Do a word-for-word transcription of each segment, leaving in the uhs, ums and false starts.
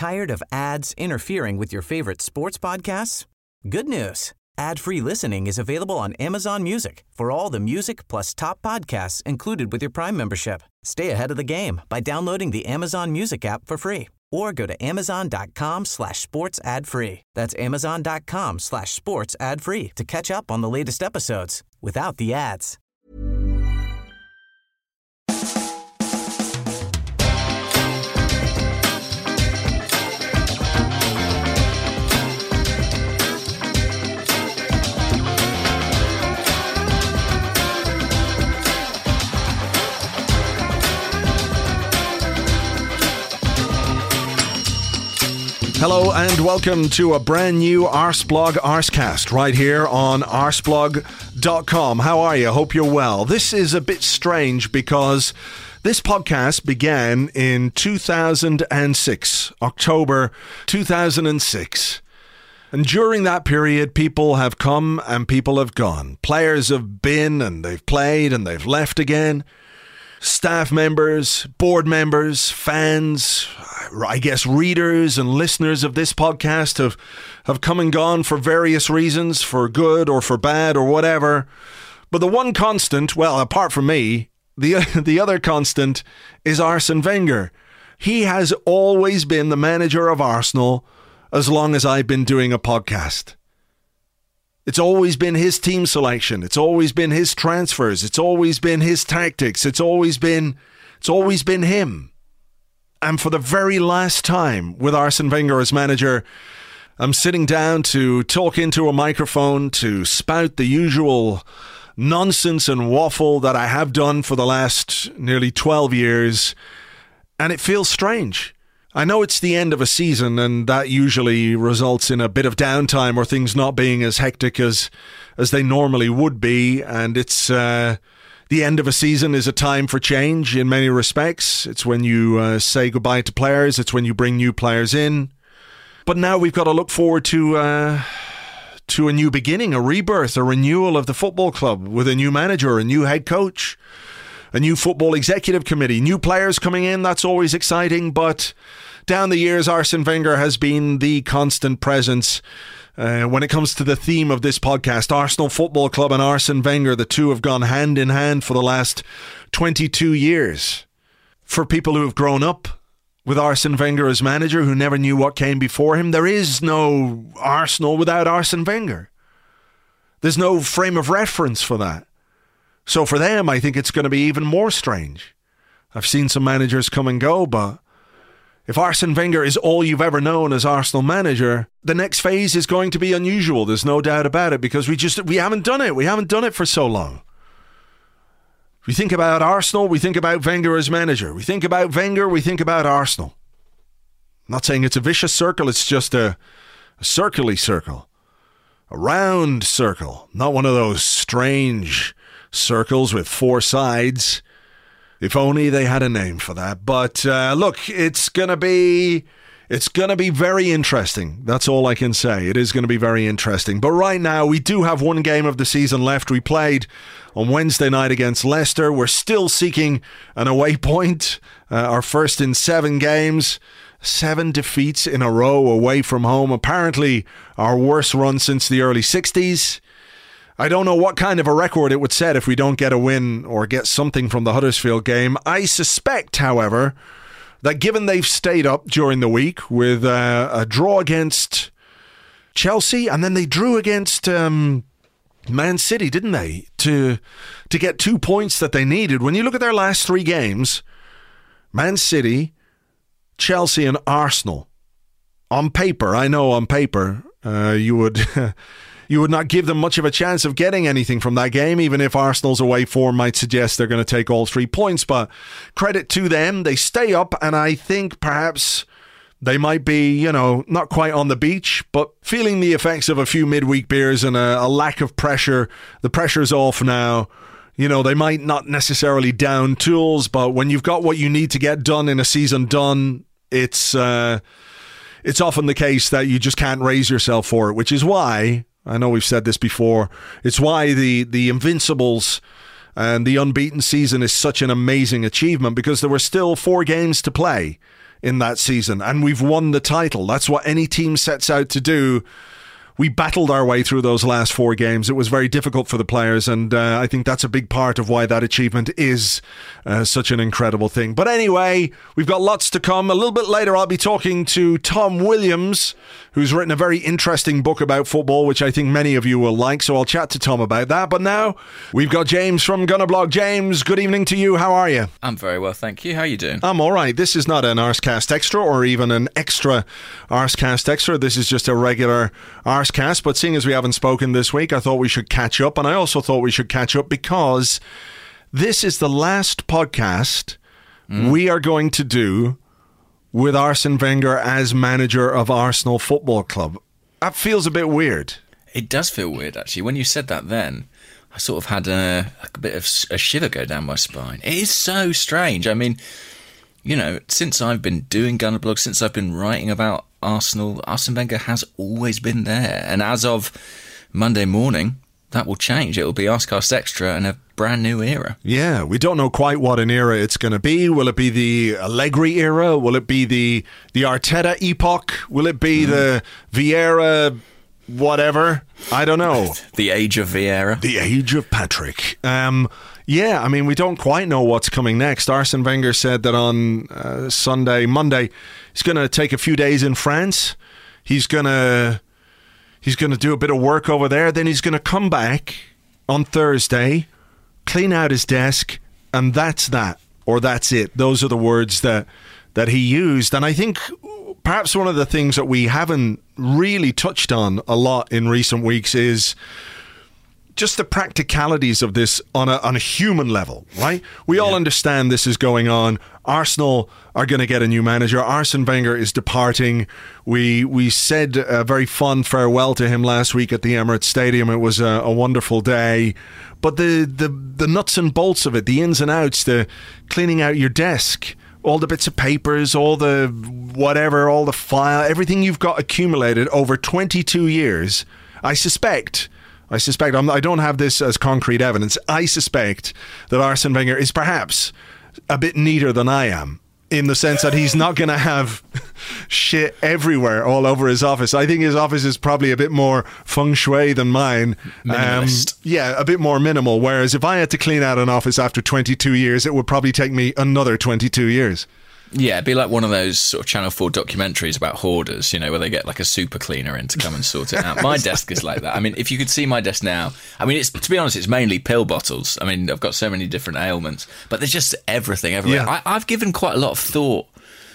Tired of ads interfering with your favorite sports podcasts? Good news. Ad-free listening is available on Amazon Music for all the music plus top podcasts included with your Prime membership. Stay ahead of the game by downloading the Amazon Music app for free or go to amazon.com slash sports ad free. That's amazon.com slash sports ad free to catch up on the latest episodes without the ads. Hello and welcome to a brand new Arsblog Arscast right here on arsblog dot com. How are you? Hope you're well. This is a bit strange because this podcast began in two thousand six, October two thousand six. And during that period, people have come and people have gone. Players have been and they've played and they've left again. Staff members, board members, fans, I guess readers and listeners of this podcast have, have come and gone for various reasons, for good or for bad or whatever. But the one constant, well, apart from me, the, the other constant is Arsene Wenger. He has always been the manager of Arsenal as long as I've been doing a podcast. It's always been his team selection. It's always been his transfers. It's always been his tactics. It's always been, it's always been him. And for the very last time with Arsene Wenger as manager, I'm sitting down to talk into a microphone to spout the usual nonsense and waffle that I have done for the last nearly twelve years. And it feels strange. I know it's the end of a season and that usually results in a bit of downtime or things not being as hectic as as they normally would be. And it's uh, the end of a season is a time for change in many respects. It's when you uh, say goodbye to players. It's when you bring new players in. But now we've got to look forward to uh, to a new beginning, a rebirth, a renewal of the football club with a new manager, a new head coach, a new football executive committee, new players coming in. That's always exciting. But down the years, Arsene Wenger has been the constant presence uh, when it comes to the theme of this podcast. Arsenal Football Club and Arsene Wenger, the two have gone hand in hand for the last twenty-two years. For people who have grown up with Arsene Wenger as manager, who never knew what came before him, there is no Arsenal without Arsene Wenger. There's no frame of reference for that. So for them, I think it's going to be even more strange. I've seen some managers come and go, but if Arsene Wenger is all you've ever known as Arsenal manager, the next phase is going to be unusual. There's no doubt about it, because we just we haven't done it. We haven't done it for so long. We think about Arsenal, we think about Wenger as manager. We think about Wenger, we think about Arsenal. I'm not saying it's a vicious circle, it's just a, a circle-y circle. A round circle, not one of those strange circles with four sides. If only they had a name for that. But uh, look, it's gonna be it's gonna be very interesting. That's all I can say. It is gonna be very interesting. But right now, we do have one game of the season left. We played on Wednesday night against Leicester. We're still seeking an away point. Uh, our first in seven games. Seven defeats in a row away from home. Apparently, our worst run since the early sixties. I don't know what kind of a record it would set if we don't get a win or get something from the Huddersfield game. I suspect, however, that given they've stayed up during the week with uh, a draw against Chelsea, and then they drew against um, Man City, didn't they, to to get two points that they needed. When you look at their last three games, Man City, Chelsea and Arsenal, on paper, I know on paper, uh, you would... You would not give them much of a chance of getting anything from that game, even if Arsenal's away form might suggest they're going to take all three points. But credit to them, they stay up, and I think perhaps they might be, you know, not quite on the beach, but feeling the effects of a few midweek beers and a, a lack of pressure. The pressure's off now. You know, they might not necessarily down tools, but when you've got what you need to get done in a season done, it's uh, it's often the case that you just can't raise yourself for it, which is why... I know we've said this before. It's why the, the Invincibles and the unbeaten season is such an amazing achievement, because there were still four games to play in that season, and we've won the title. That's what any team sets out to do. We battled our way through those last four games. It was very difficult for the players, and uh, I think that's a big part of why that achievement is uh, such an incredible thing. But anyway, we've got lots to come. A little bit later, I'll be talking to Tom Williams, who's written a very interesting book about football, which I think many of you will like, so I'll chat to Tom about that. But now, we've got James from Gunnerblog. James, good evening to you. How are you? I'm very well, thank you. How are you doing? I'm all right. This is not an Arscast Extra or even an extra Arscast Extra. This is just a regular Arscast. But seeing as we haven't spoken this week, I thought we should catch up. And I also thought we should catch up because this is the last podcast mm. we are going to do with Arsene Wenger as manager of Arsenal Football Club. That feels a bit weird. It does feel weird, actually. When you said that then, I sort of had a, a bit of a shiver go down my spine. It is so strange. I mean, you know, since I've been doing Gunnerblog, since I've been writing about Arsenal, Arsene Wenger has always been there. And as of Monday morning, that will change. It will be Arscast Extra and a brand new era. Yeah, we don't know quite what an era it's going to be. Will it be the Allegri era? Will it be the, the Arteta epoch? Will it be mm. the Vieira whatever? I don't know. The age of Vieira. The age of Patrick. Um... Yeah, I mean, we don't quite know what's coming next. Arsene Wenger said that on uh, Sunday, Monday, he's going to take a few days in France. He's going to he's going to do a bit of work over there. Then he's going to come back on Thursday, clean out his desk, and that's that, or that's it. Those are the words that that he used. And I think perhaps one of the things that we haven't really touched on a lot in recent weeks is just the practicalities of this on a on a human level, right? We yeah. all understand this is going on. Arsenal are going to get a new manager. Arsene Wenger is departing. We we said a very fond farewell to him last week at the Emirates Stadium. It was a, a wonderful day. But the, the, the nuts and bolts of it, the ins and outs, the cleaning out your desk, all the bits of papers, all the whatever, all the file, everything you've got accumulated over twenty-two years, I suspect... I suspect, I'm, I don't have this as concrete evidence, I suspect that Arsene Wenger is perhaps a bit neater than I am, in the sense that he's not going to have shit everywhere all over his office. I think his office is probably a bit more feng shui than mine. Minimalist. Um, yeah, a bit more minimal, whereas if I had to clean out an office after twenty-two years, it would probably take me another twenty-two years. Yeah, it'd be like one of those sort of Channel four documentaries about hoarders, you know, where they get like a super cleaner in to come and sort it out. My desk is like that. I mean, if you could see my desk now, I mean, it's to be honest, it's mainly pill bottles. I mean, I've got so many different ailments, but there's just everything everywhere. Yeah. I, I've given quite a lot of thought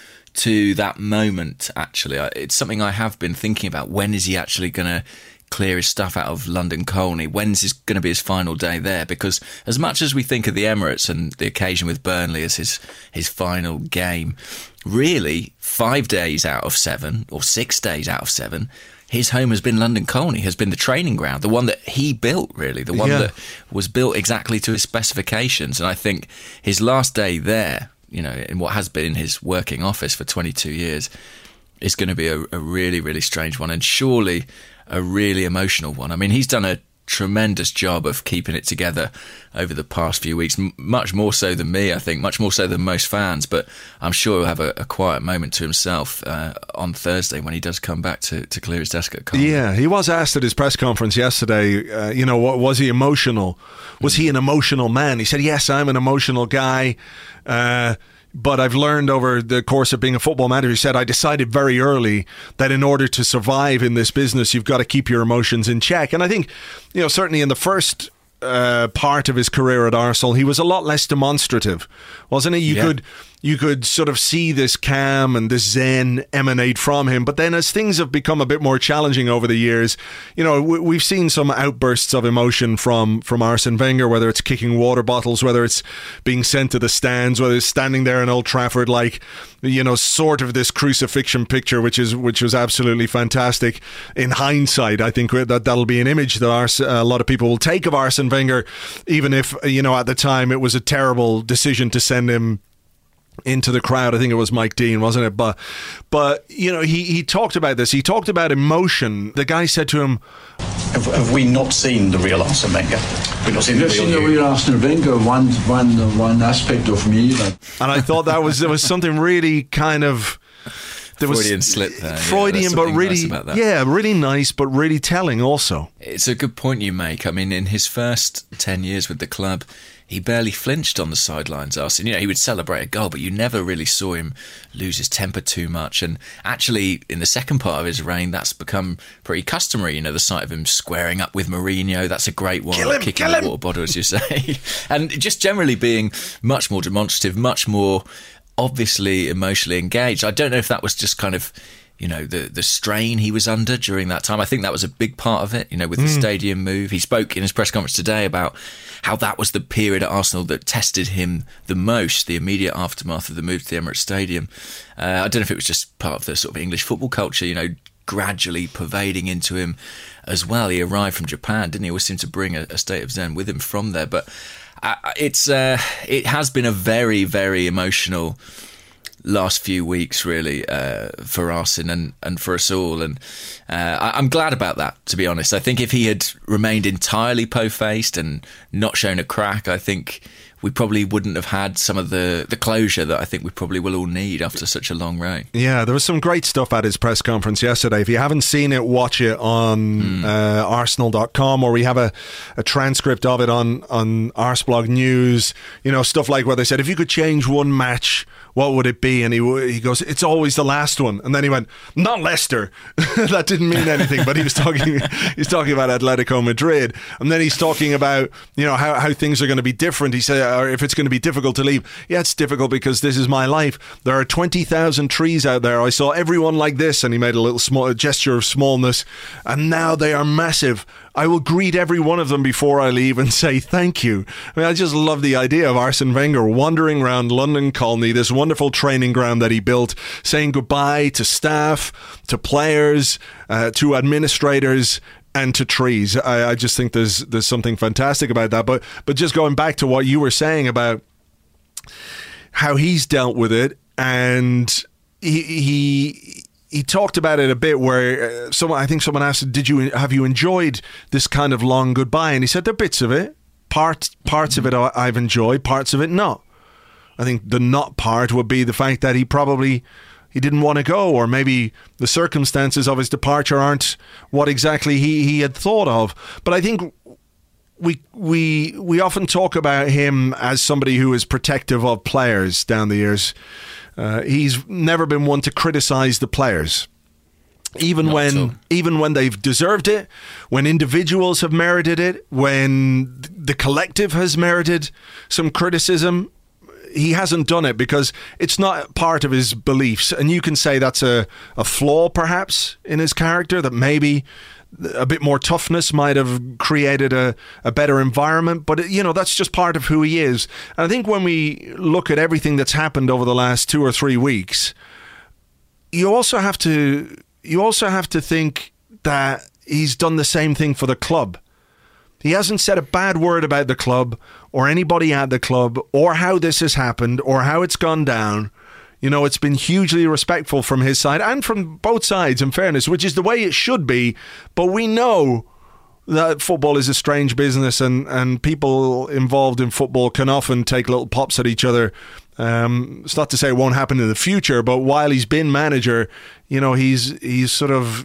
to that moment, actually. It's something I have been thinking about. When is he actually going to clear his stuff out of London Colney? When's his going to be his final day there? Because as much as we think of the Emirates and the occasion with Burnley as his his final game, really five days out of seven or six days out of seven, his home has been London Colney, has been the training ground, the one that he built, really, the one yeah. that was built exactly to his specifications. And I think his last day there, you know, in what has been his working office for twenty-two years, is going to be a, a really, really strange one, and surely a really emotional one. I mean, he's done a tremendous job of keeping it together over the past few weeks, m- much more so than me, I think, much more so than most fans, but I'm sure he'll have a, a quiet moment to himself uh, on Thursday when he does come back to, to clear his desk at Cardiff. Yeah, he was asked at his press conference yesterday, uh, you know, was he emotional? Was he an emotional man? He said, yes, I'm an emotional guy. Uh But I've learned over the course of being a football manager, he said, I decided very early that in order to survive in this business, you've got to keep your emotions in check. And I think, you know, certainly in the first uh, part of his career at Arsenal, he was a lot less demonstrative, wasn't he? You yeah. could you could sort of see this calm and this zen emanate from him. But then as things have become a bit more challenging over the years, you know, we, we've seen some outbursts of emotion from, from Arsene Wenger, whether it's kicking water bottles, whether it's being sent to the stands, whether it's standing there in Old Trafford like, you know, sort of this crucifixion picture, which is which was absolutely fantastic. In hindsight, I think that that'll be an image that Ars- a lot of people will take of Arsene Wenger, even if, you know, at the time it was a terrible decision to send him into the crowd. I think it was Mike Dean, wasn't it? But, but you know, he, he talked about this. He talked about emotion. The guy said to him, have, have we not seen the real Arsene Wenger? We've not seen We've the real seen the you. real Arsene Wenger. One, one, one aspect of me. That And I thought that was there was something really kind of. There Freudian was slip there. Freudian, yeah, but nice really, about that. yeah, really nice, but really telling also. It's a good point you make. I mean, in his first ten years with the club, he barely flinched on the sidelines, Arsene. You know, he would celebrate a goal, but you never really saw him lose his temper too much. And actually, in the second part of his reign, that's become pretty customary. You know, the sight of him squaring up with Mourinho, that's a great one. Kill him, kicking kill the him. water bottle, as you say. And just generally being much more demonstrative, much more obviously emotionally engaged. I don't know if that was just kind of, you know, the, the strain he was under during that time. I think that was a big part of it, you know, with the Mm. stadium move. He spoke in his press conference today about how that was the period at Arsenal that tested him the most, the immediate aftermath of the move to the Emirates Stadium. Uh, I don't know if it was just part of the sort of English football culture, you know, gradually pervading into him as well. He arrived from Japan, didn't he? Always seemed to bring a, a state of zen with him from there. But uh, it's uh, it has been a very, very emotional last few weeks, really, uh, for Arsene and, and for us all. And uh, I, I'm glad about that, to be honest. I think if he had remained entirely po-faced and not shown a crack, I think we probably wouldn't have had some of the, the closure that I think we probably will all need after such a long reign. Yeah, there was some great stuff at his press conference yesterday. If you haven't seen it, watch it on mm. uh, Arsenal dot com, or we have a, a transcript of it on, on Arsblog News. You know, stuff like where they said, if you could change one match, what would it be? And he he goes, it's always the last one. And then he went, not Leicester. That didn't mean anything, but he was talking he's talking about Atletico Madrid. And then he's talking about, you know, how, how things are going to be different. He said, or if it's going to be difficult to leave. Yeah, it's difficult because this is my life. There are twenty thousand trees out there. I saw everyone like this. And he made a little small a gesture of smallness. And now they are massive. I will greet every one of them before I leave and say thank you. I mean, I just love the idea of Arsene Wenger wandering around London Colney, this wonderful training ground that he built, saying goodbye to staff, to players, uh, to administrators, and to trees. I, I just think there's there's something fantastic about that. But but just going back to what you were saying about how he's dealt with it, and he he. He talked about it a bit where uh, someone, I think someone asked, did you have you enjoyed this kind of long goodbye? And he said, there are bits of it. Part, parts of it I- I've enjoyed, parts of it not. I think the not part would be the fact that he probably he didn't want to go, or maybe the circumstances of his departure aren't what exactly he, he had thought of. But I think we we we often talk about him as somebody who is protective of players down the years. Uh, he's never been one to criticise the players, even Not when even when they've deserved it, when individuals have merited it, when the collective has merited some criticism. He hasn't done it because it's not part of his beliefs, and you can say that's a, a flaw perhaps in his character, that maybe a bit more toughness might have created a, a better environment, but you know, that's just part of who he is. And I think when we look at everything that's happened over the last two or three weeks, you also have to you also have to think that he's done the same thing for the club. He hasn't said a bad word about the club or anybody at the club or how this has happened or how it's gone down. You know, it's been hugely respectful from his side and from both sides, in fairness, which is the way it should be. But we know that football is a strange business, and, and people involved in football can often take little pops at each other. Um, it's not to say it won't happen in the future, but while he's been manager, you know, he's he's sort of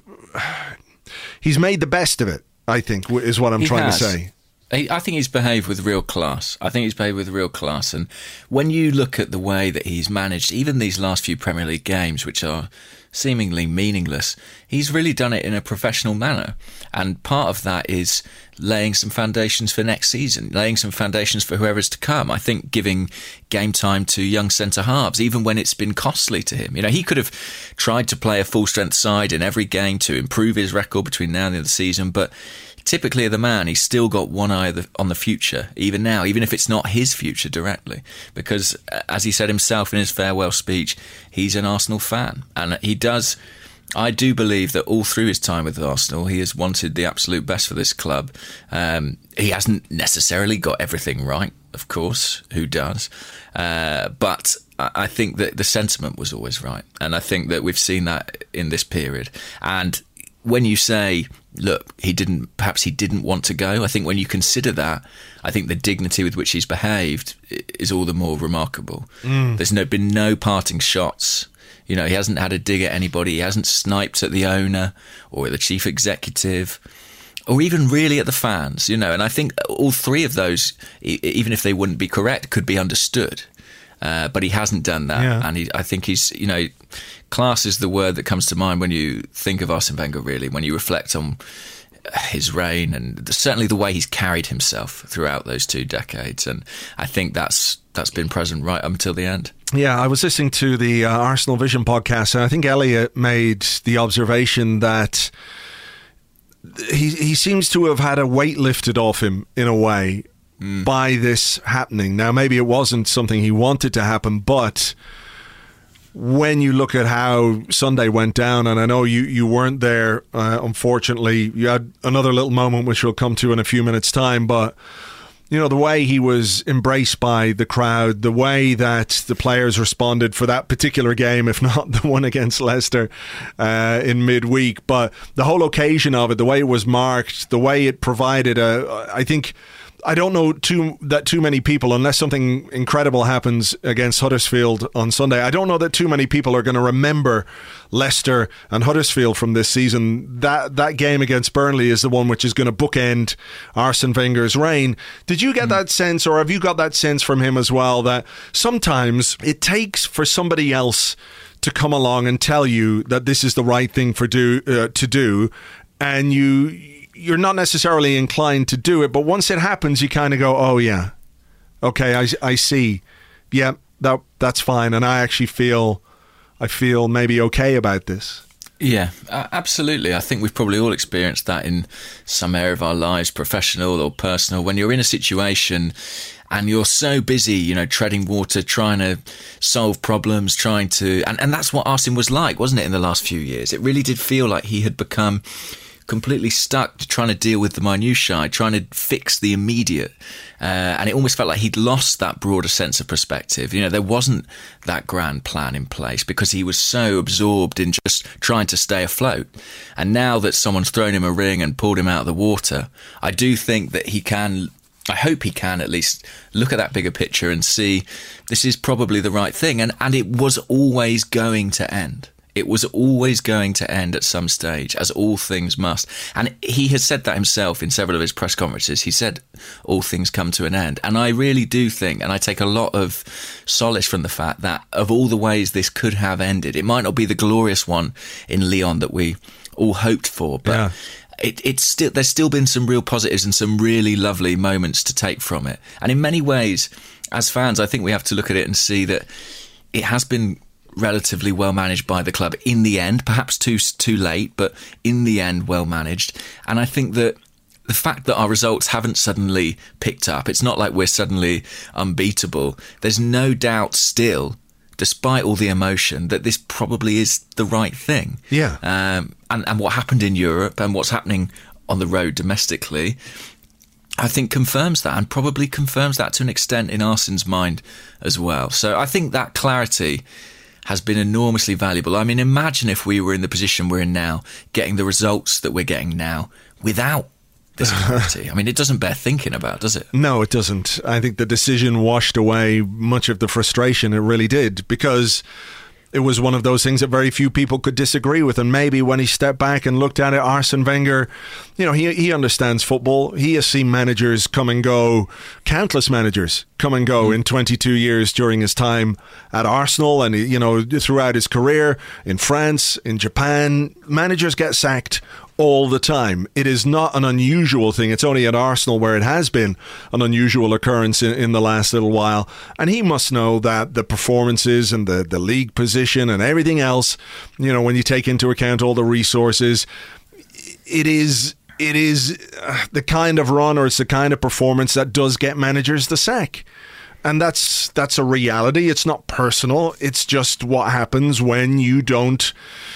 he's made the best of it, I think, is what I'm He trying has. to say. I think he's behaved with real class. I think he's behaved with real class. And when you look at the way that he's managed even these last few Premier League games, which are seemingly meaningless, he's really done it in a professional manner. And part of that is laying some foundations for next season, laying some foundations for whoever's to come. I think giving game time to young centre-halves, even when it's been costly to him. You know, he could have tried to play a full-strength side in every game to improve his record between now and the end of the season, but typically the man, he's still got one eye on the future, even now, even if it's not his future directly. Because, as he said himself in his farewell speech, he's an Arsenal fan. And he does, I do believe that all through his time with Arsenal, he has wanted the absolute best for this club. Um, he hasn't necessarily got everything right, of course, who does? Uh, but I think that the sentiment was always right. And I think that we've seen that in this period. And when you say, look, he didn't, perhaps he didn't want to go, I think when you consider that, I think the dignity with which he's behaved is all the more remarkable. Mm. There's no been no parting shots. You know, he hasn't had a dig at anybody. He hasn't sniped at the owner or the chief executive or even really at the fans, you know. And I think all three of those, even if they wouldn't be correct, could be understood. Uh, but he hasn't done that. Yeah. And he, I think he's, you know, class is the word that comes to mind when you think of Arsene Wenger, really, when you reflect on his reign and certainly the way he's carried himself throughout those two decades. And I think that's that's been present right up until the end. Yeah, I was listening to the uh, Arsenal Vision podcast, and I think Elliot made the observation that he he seems to have had a weight lifted off him in a way mm. by this happening. Now, maybe it wasn't something he wanted to happen, but when you look at how Sunday went down, and I know you, you weren't there, uh, unfortunately, you had another little moment which we'll come to in a few minutes' time, but you know, the way he was embraced by the crowd, the way that the players responded for that particular game, if not the one against Leicester uh, in midweek, but the whole occasion of it, the way it was marked, the way it provided a, I think, I don't know too that too many people, unless something incredible happens against Huddersfield on Sunday, I don't know that too many people are going to remember Leicester and Huddersfield from this season. That that game against Burnley is the one which is going to bookend Arsene Wenger's reign. Did you get mm. that sense, or have you got that sense from him as well, that sometimes it takes for somebody else to come along and tell you that this is the right thing for do uh, to do, and you... you're not necessarily inclined to do it, but once it happens, you kind of go, oh yeah, okay, I, I see. Yeah, that that's fine. And I actually feel, I feel maybe okay about this. Yeah, absolutely. I think we've probably all experienced that in some area of our lives, professional or personal, when you're in a situation and you're so busy, you know, treading water, trying to solve problems, trying to, and, and that's what Arsene was like, wasn't it, in the last few years? It really did feel like he had become completely stuck trying to deal with the minutiae, trying to fix the immediate. Uh, and it almost felt like he'd lost that broader sense of perspective. You know, there wasn't that grand plan in place because he was so absorbed in just trying to stay afloat. And now that someone's thrown him a ring and pulled him out of the water, I do think that he can, I hope he can at least look at that bigger picture and see this is probably the right thing. And, and it was always going to end. It was always going to end at some stage, as all things must. And he has said that himself in several of his press conferences. He said, all things come to an end. And I really do think, and I take a lot of solace from the fact that of all the ways this could have ended, it might not be the glorious one in Lyon that we all hoped for, but yeah. it, it's still, there's still been some real positives and some really lovely moments to take from it. And in many ways, as fans, I think we have to look at it and see that it has been relatively well managed by the club in the end, perhaps too too late, but in the end well managed. And I think that the fact that our results haven't suddenly picked up, it's not like we're suddenly unbeatable. There's no doubt still, despite all the emotion, that this probably is the right thing. Yeah. Um, and, and what happened in Europe and what's happening on the road domestically, I think confirms that, and probably confirms that to an extent in Arsene's mind as well. So I think that clarity has been enormously valuable. I mean, imagine if we were in the position we're in now, getting the results that we're getting now without this clarity. I mean, it doesn't bear thinking about, does it? No, it doesn't. I think the decision washed away much of the frustration. It really did, because it was one of those things that very few people could disagree with. And maybe when he stepped back and looked at it, Arsene Wenger, you know, he he understands football. He has seen managers come and go, countless managers come and go mm. in twenty-two years during his time at Arsenal, and, you know, throughout his career in France, in Japan. Managers get sacked all the time. It is not an unusual thing. It's only at Arsenal where it has been an unusual occurrence in, in the last little while. And he must know that the performances and the, the league position and everything else, you know, when you take into account all the resources, it is it is the kind of run, or it's the kind of performance that does get managers the sack. And that's that's a reality. It's not personal. It's just what happens when you don't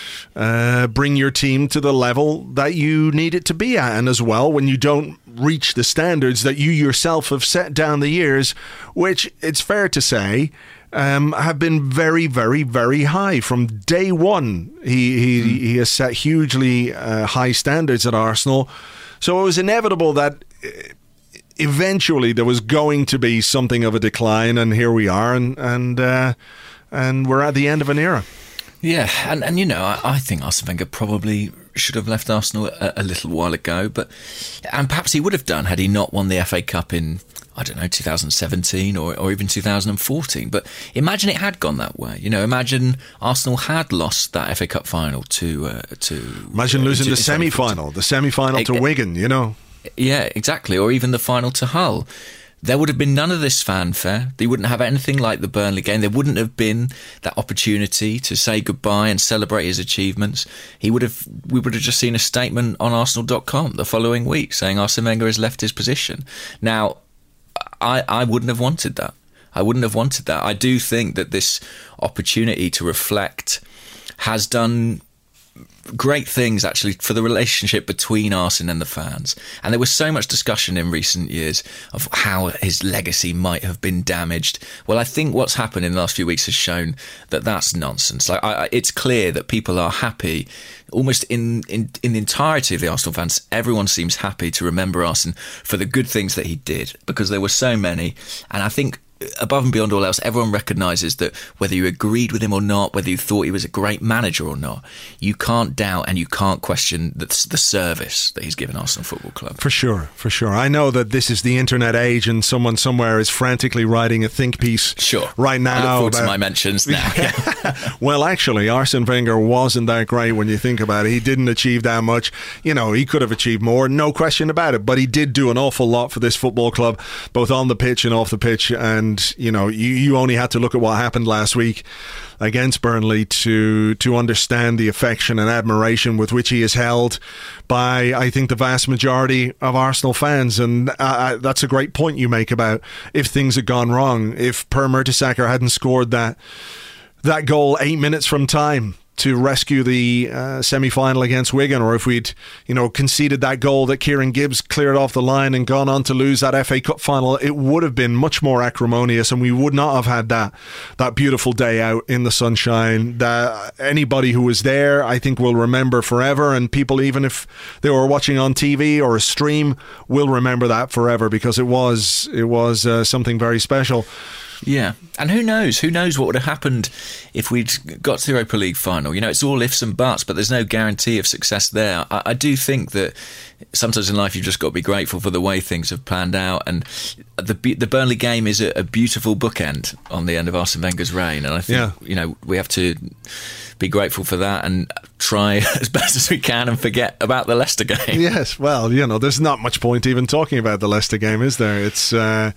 Uh, bring your team to the level that you need it to be at, and as well when you don't reach the standards that you yourself have set down the years, which, it's fair to say, um, have been very, very, very high. From day one, he, he, mm. he has set hugely uh, high standards at Arsenal. So it was inevitable that eventually there was going to be something of a decline, and here we are, and and uh, and we're at the end of an era. Yeah, and, and you know, I, I think Arsene Wenger probably should have left Arsenal a, a little while ago, but and perhaps he would have done had he not won the F A Cup in, I don't know, two thousand seventeen or, or even two thousand fourteen. But imagine it had gone that way. You know, imagine Arsenal had lost that F A Cup final to uh, to. Imagine losing to, the semi-final, the semi-final to it, Wigan. You know. Yeah, exactly, or even the final to Hull. There would have been none of this fanfare. They wouldn't have anything like the Burnley game. There wouldn't have been that opportunity to say goodbye and celebrate his achievements. He would have. We would have just seen a statement on Arsenal dot com the following week saying Arsene Wenger has left his position. Now, I, I wouldn't have wanted that. I wouldn't have wanted that. I do think that this opportunity to reflect has done great things actually for the relationship between Arsene and the fans. And there was so much discussion in recent years of how his legacy might have been damaged. Well, I think what's happened in the last few weeks has shown that that's nonsense. Like, I, it's clear that people are happy almost in, in in the entirety of the Arsenal fans. Everyone seems happy to remember Arsene for the good things that he did, because there were so many. And I think above and beyond all else, everyone recognises that whether you agreed with him or not, whether you thought he was a great manager or not, you can't doubt and you can't question the, the service that he's given Arsenal Football Club. For sure, for sure. I know that this is the internet age and someone somewhere is frantically writing a think piece sure. right now. I look forward about... to my mentions now. Well, actually, Arsene Wenger wasn't that great when you think about it. He didn't achieve that much. You know, he could have achieved more, no question about it. But he did do an awful lot for this football club, both on the pitch and off the pitch. And And, you know, you, you only had to look at what happened last week against Burnley to to understand the affection and admiration with which he is held by, I think, the vast majority of Arsenal fans. And uh, that's a great point you make about if things had gone wrong, if Per Mertesacker hadn't scored that that goal eight minutes from time to rescue the uh, semi-final against Wigan, or if we'd, you know, conceded that goal that Kieran Gibbs cleared off the line and gone on to lose that F A Cup final, it would have been much more acrimonious, and we would not have had that that beautiful day out in the sunshine that anybody who was there, I think, will remember forever. And people, even if they were watching on T V or a stream, will remember that forever, because it was it was uh, something very special. Yeah, and who knows? Who knows what would have happened if we'd got to the Europa League final? You know, it's all ifs and buts, but there's no guarantee of success there. I, I do think that sometimes in life you've just got to be grateful for the way things have panned out, and the the Burnley game is a, a beautiful bookend on the end of Arsene Wenger's reign, and I think yeah. you know we have to be grateful for that and try as best as we can and forget about the Leicester game. Yes, well, you know, there's not much point even talking about the Leicester game, is there? It's. Uh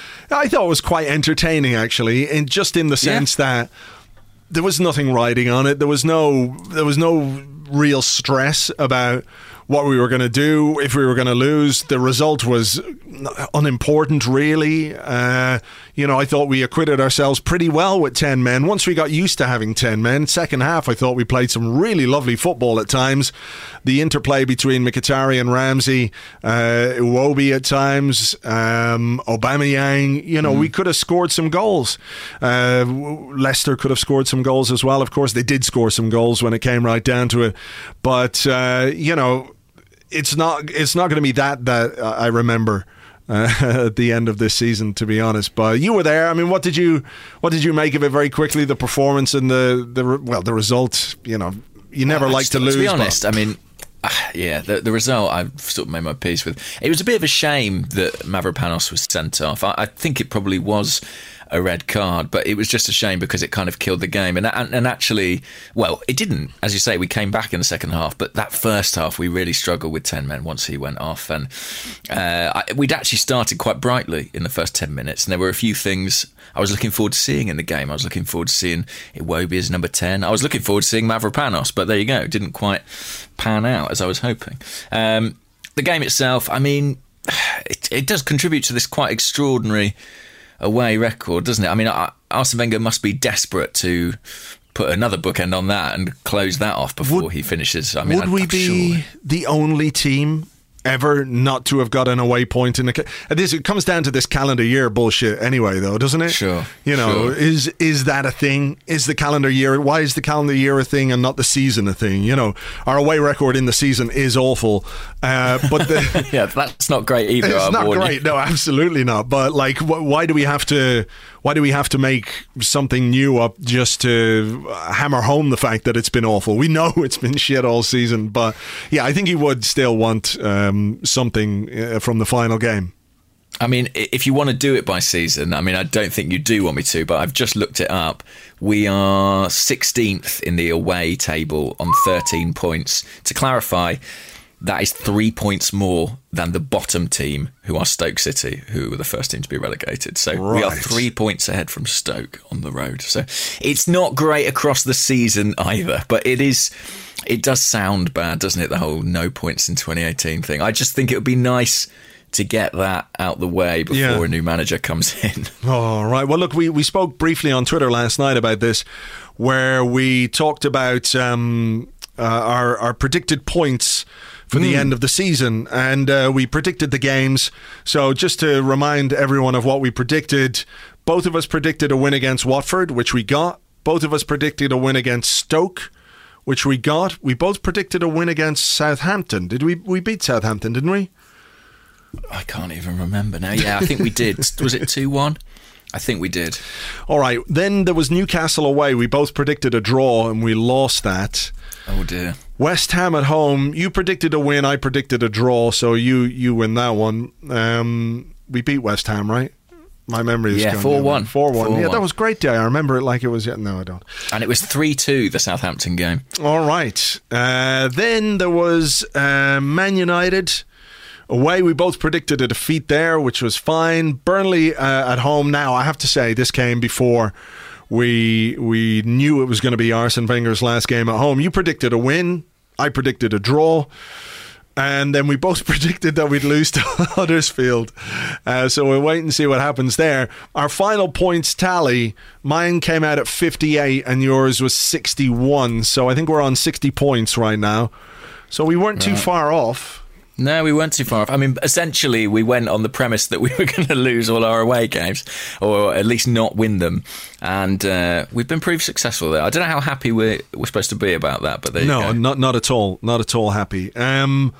I thought it was quite entertaining, actually, in just in the sense yeah. that there was nothing riding on it. There was no, there was no real stress about what we were going to do, if we were going to lose. The result was unimportant, really. Uh, you know, I thought we acquitted ourselves pretty well with ten men. Once we got used to having ten men, second half, I thought we played some really lovely football at times. The interplay between Mkhitaryan and Ramsey, uh, Iwobi at times, um, Aubameyang, you know, mm. we could have scored some goals. Uh, Leicester could have scored some goals as well. Of course, they did score some goals when it came right down to it. But, uh, you know, It's not. It's not going to be that that I remember uh, at the end of this season, to be honest. But you were there. I mean, what did you what did you make of it? Very quickly, the performance and the the well, the result. You know, you never well, like to, to lose. To be honest, but. I mean, yeah, the the result I've sort of made my peace with. It was a bit of a shame that Mavropanos was sent off. I, I think it probably was a red card, but it was just a shame because it kind of killed the game. And, and and actually, well, it didn't. As you say, we came back in the second half, but that first half we really struggled with ten men once he went off. And uh, I, we'd actually started quite brightly in the first ten minutes, and there were a few things I was looking forward to seeing in the game. I was looking forward to seeing Iwobi as number ten. I was looking forward to seeing Mavropanos, but there you go. It didn't quite pan out as I was hoping. Um, the game itself, I mean, it, it does contribute to this quite extraordinary away record, doesn't it? I mean, Arsene Wenger must be desperate to put another bookend on that and close that off before would, he finishes. I mean, would we be surely. the only team ever not to have got an away point in the. And this it comes down to this calendar year bullshit anyway, though, doesn't it? Sure. You know, sure. is is that a thing? Is the calendar year? Why is the calendar year a thing and not the season a thing? You know, our away record in the season is awful, uh, but the, yeah, that's not great either. It's I'll not warn great. you. No, absolutely not. But like, wh- why do we have to? Why do we have to make something new up just to hammer home the fact that it's been awful? We know it's been shit all season, but yeah, I think he would still want um, something uh, from the final game. I mean, if you want to do it by season, I mean, I don't think you do want me to, but I've just looked it up. We are sixteenth in the away table on thirteen points. To clarify, that is three points more than the bottom team, who are Stoke City, who were the first team to be relegated. So right. we are three points ahead from Stoke on the road. So it's not great across the season either, but it is. It does sound bad, doesn't it? The whole no points in twenty eighteen thing. I just think it would be nice to get that out the way before yeah. a new manager comes in. All right. Well, look, we, we spoke briefly on Twitter last night about this, where we talked about um, uh, our, our predicted points for mm. the end of the season, and uh, we predicted the games. So just to remind everyone of what we predicted, both of us predicted a win against Watford, which we got. Both of us predicted a win against Stoke, which we got. We both predicted a win against Southampton. Did we? We beat Southampton, didn't we? I can't even remember now. Yeah, I think we did. Was it two one? I think we did. All right. Then there was Newcastle away. We both predicted a draw and we lost that. Oh dear. West Ham at home. You predicted a win. I predicted a draw. So you you win that one. Um, we beat West Ham, right? My memory is yeah, going four one. four one. Yeah, that was great day. I remember it like it was. No, I don't. And it was three two, the Southampton game. All right. Uh, then there was uh, Man United away. We both predicted a defeat there, which was fine. Burnley uh, at home. Now, I have to say, this came before we we knew it was going to be Arsene Wenger's last game at home. You predicted a win. I predicted a draw. And then we both predicted that we'd lose to Huddersfield. Uh, so we'll wait and see what happens there. Our final points tally, mine came out at fifty-eight and yours was sixty-one. So I think we're on sixty points right now. So we weren't right. too far off. No, we weren't too far off. I mean, essentially, we went on the premise that we were going to lose all our away games, or at least not win them. And uh, we've been proved successful there. I don't know how happy we're, we're supposed to be about that, but there no, you go. not not at all. Not at all happy. Um,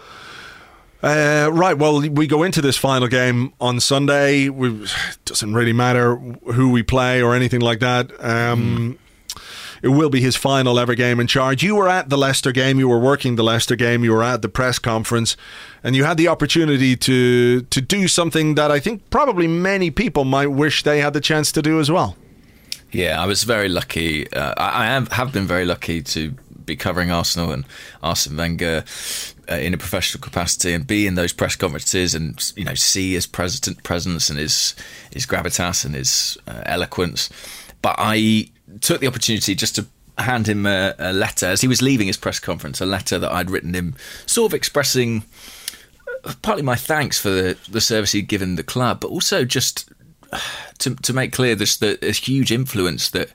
uh, right, well, we go into this final game on Sunday. We, it doesn't really matter who we play or anything like that. Um, mm. It will be his final ever game in charge. You were at the Leicester game. You were working the Leicester game. You were at the press conference. And you had the opportunity to to do something that I think probably many people might wish they had the chance to do as well. Yeah, I was very lucky. Uh, I, I have, have been very lucky to be covering Arsenal and Arsene Wenger uh, in a professional capacity and be in those press conferences and, you know, see his president presence and his, his gravitas and his uh, eloquence. But I took the opportunity just to hand him a, a letter as he was leaving his press conference, a letter that I'd written him sort of expressing partly my thanks for the, the service he'd given the club, but also just to to make clear this the, the huge influence that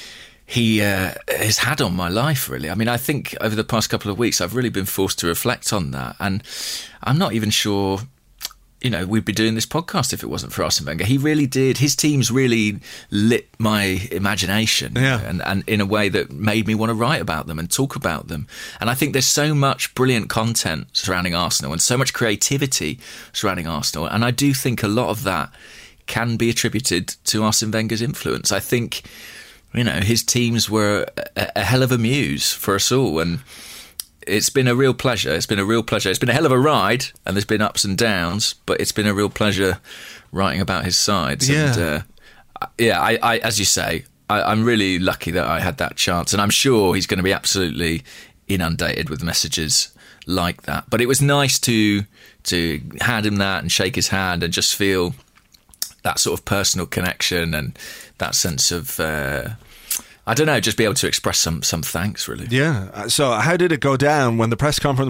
he uh, has had on my life, really. I mean, I think over the past couple of weeks I've really been forced to reflect on that, and I'm not even sure, you know, we'd be doing this podcast if it wasn't for Arsene Wenger. He really did. His teams really lit my imagination, yeah. and, and in a way that made me want to write about them and talk about them. And I think there's so much brilliant content surrounding Arsenal and so much creativity surrounding Arsenal. And I do think a lot of that can be attributed to Arsene Wenger's influence. I think, you know, his teams were a, a hell of a muse for us all. And it's been a real pleasure. It's been a real pleasure. It's been a hell of a ride, and there's been ups and downs, but it's been a real pleasure writing about his sides. Yeah, and, uh, yeah. I, I, as you say, I, I'm really lucky that I had that chance, and I'm sure he's going to be absolutely inundated with messages like that. But it was nice to to hand him that and shake his hand and just feel that sort of personal connection and that sense of. Uh, I don't know, just be able to express some some thanks, really. Yeah. So how did it go down when the press conference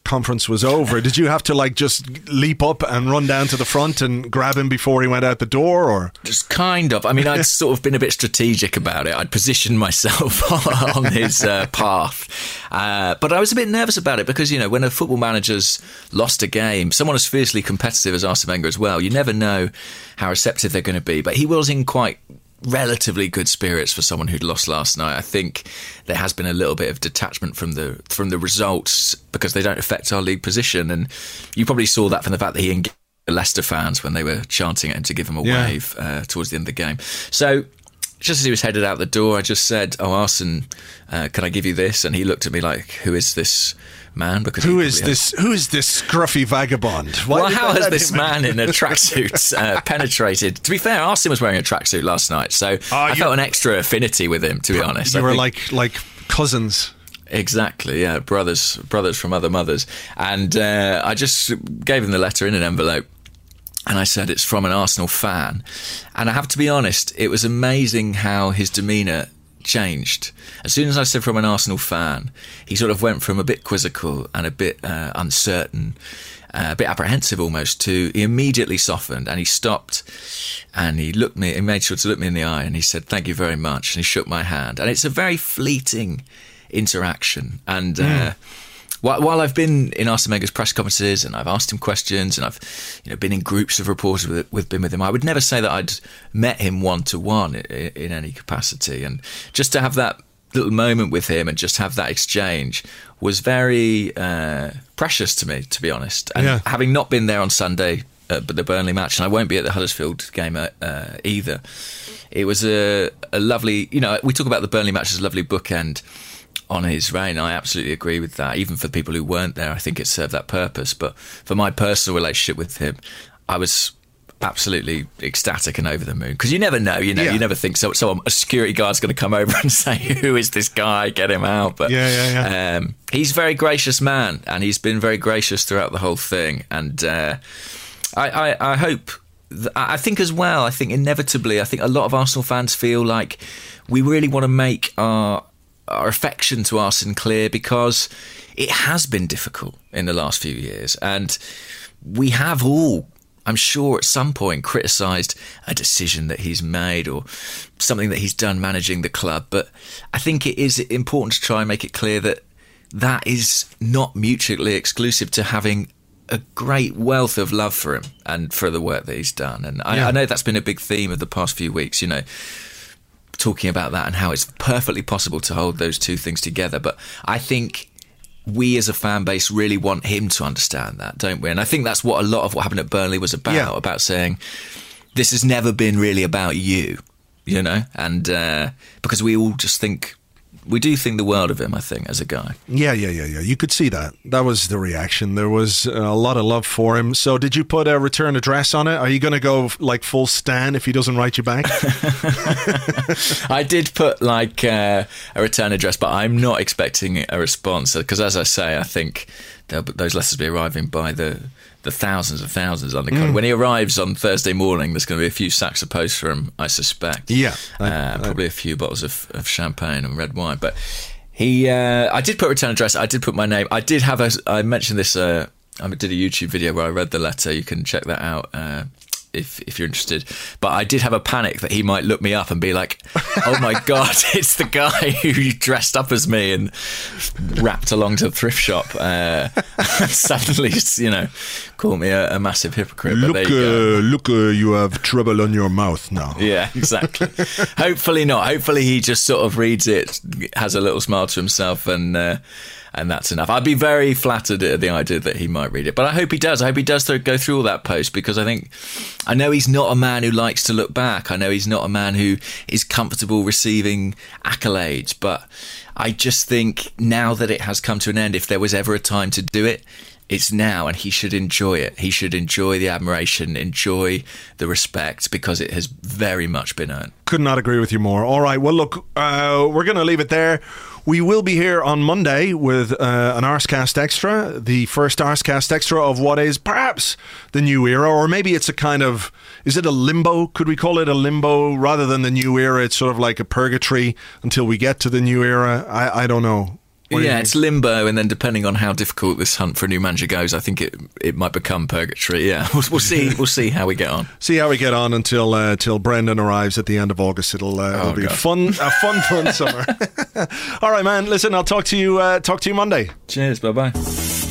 conference was over, did you have to like just leap up and run down to the front and grab him before he went out the door, or? Just kind of. I mean, I'd sort of been a bit strategic about it. I'd positioned myself on his uh, path. Uh, but I was a bit nervous about it because, you know, when a football manager's lost a game, someone as fiercely competitive as Arsene Wenger as well, you never know how receptive they're going to be. But he was in quite relatively good spirits for someone who'd lost last night. I think there has been a little bit of detachment from the from the results because they don't affect our league position, and you probably saw that from the fact that he engaged the Leicester fans when they were chanting at him to give him a yeah. wave uh, towards the end of the game. So just as he was headed out the door, I just said, "Oh, Arsene, uh, can I give you this?" And he looked at me like, "Who is this man?" Because who is this? Who is this scruffy vagabond? Why well, how has this man in a tracksuit uh, penetrated? To be fair, Arsene was wearing a tracksuit last night, so uh, I felt an extra affinity with him. To be honest, you I were think, like like cousins. Exactly, yeah, brothers, brothers from other mothers. And uh, I just gave him the letter in an envelope. And I said, it's from an Arsenal fan. And I have to be honest, it was amazing how his demeanour changed. As soon as I said from an Arsenal fan, he sort of went from a bit quizzical and a bit uh, uncertain, uh, a bit apprehensive almost, to he immediately softened and he stopped and he looked me, he made sure to look me in the eye and he said, "Thank you very much." And he shook my hand. And it's a very fleeting interaction. And mm. uh, While, while I've been in Arsene Wenger's press conferences and I've asked him questions and I've you know, been in groups of reporters with, with been with him, I would never say that I'd met him one-to-one in, in any capacity. And just to have that little moment with him and just have that exchange was very uh, precious to me, to be honest. And yeah. having not been there on Sunday at the Burnley match, and I won't be at the Huddersfield game uh, either, it was a, a lovely, you know, we talk about the Burnley match as a lovely bookend on his reign. I absolutely agree with that. Even for people who weren't there, I think it served that purpose. But for my personal relationship with him, I was absolutely ecstatic and over the moon. Because you never know, you know, yeah. you never think so. Someone, a security guard's going to come over and say, "Who is this guy? Get him out!" But yeah, yeah, yeah. Um, he's a very gracious man, and he's been very gracious throughout the whole thing. And uh, I, I, I hope. Th- I think as well. I think inevitably, I think a lot of Arsenal fans feel like we really want to make our our affection to Arsene clear, because it has been difficult in the last few years, and we have all, I'm sure, at some point criticised a decision that he's made or something that he's done managing the club. But I think it is important to try and make it clear that that is not mutually exclusive to having a great wealth of love for him and for the work that he's done. And I, yeah. I know that's been a big theme of the past few weeks, you know, talking about that and how it's perfectly possible to hold those two things together. But I think we as a fan base really want him to understand that, don't we? And I think that's what a lot of what happened at Burnley was about, yeah. about saying this has never been really about you, you know? And uh, because we all just think, we do think the world of him, I think, as a guy. Yeah, yeah, yeah, yeah. You could see that. That was the reaction. There was a lot of love for him. So did you put a return address on it? Are you going to go like full Stan if he doesn't write you back? I did put like uh, a return address, but I'm not expecting a response. Because as I say, I think those letters will be arriving by the... the thousands and thousands on the mm. When he arrives on Thursday morning, there's going to be a few sacks of post for him, I suspect. Yeah. Uh, I, I, probably a few bottles of, of champagne and red wine. But he, uh, I did put return address. I did put my name. I did have a, I mentioned this, uh, I did a YouTube video where I read the letter. You can check that out uh, if if you're interested. But I did have a panic that he might look me up and be like, "Oh my God, it's the guy who dressed up as me and rapped along to the thrift shop." Uh, and suddenly, you know, call me a, a massive hypocrite. But look, there you go. Uh, look, uh, you have trouble on your mouth now. Yeah, exactly. Hopefully not. Hopefully he just sort of reads it, has a little smile to himself, and uh, and that's enough. I'd be very flattered at the idea that he might read it, but I hope he does. I hope he does go through all that post, because I think, I know he's not a man who likes to look back. I know he's not a man who is comfortable receiving accolades, but I just think now that it has come to an end, if there was ever a time to do it, it's now, and he should enjoy it. He should enjoy the admiration, enjoy the respect, because it has very much been earned. Could not agree with you more. All right, well, look, uh, we're going to leave it there. We will be here on Monday with uh, an Arscast Extra, the first Arscast Extra of what is perhaps the new era, or maybe it's a kind of, is it a limbo? Could we call it a limbo rather than the new era? It's sort of like a purgatory until we get to the new era. I, I don't know. What do you Yeah, think? it's limbo, and then depending on how difficult this hunt for a new manager goes, I think it it might become purgatory. Yeah, we'll, we'll see. We'll see how we get on. See how we get on until uh, till Brendan arrives at the end of August. It'll, uh, it'll Oh, be a God. fun, a fun, fun summer. All right, man. Listen, I'll talk to you. Uh, talk to you Monday. Cheers. Bye bye.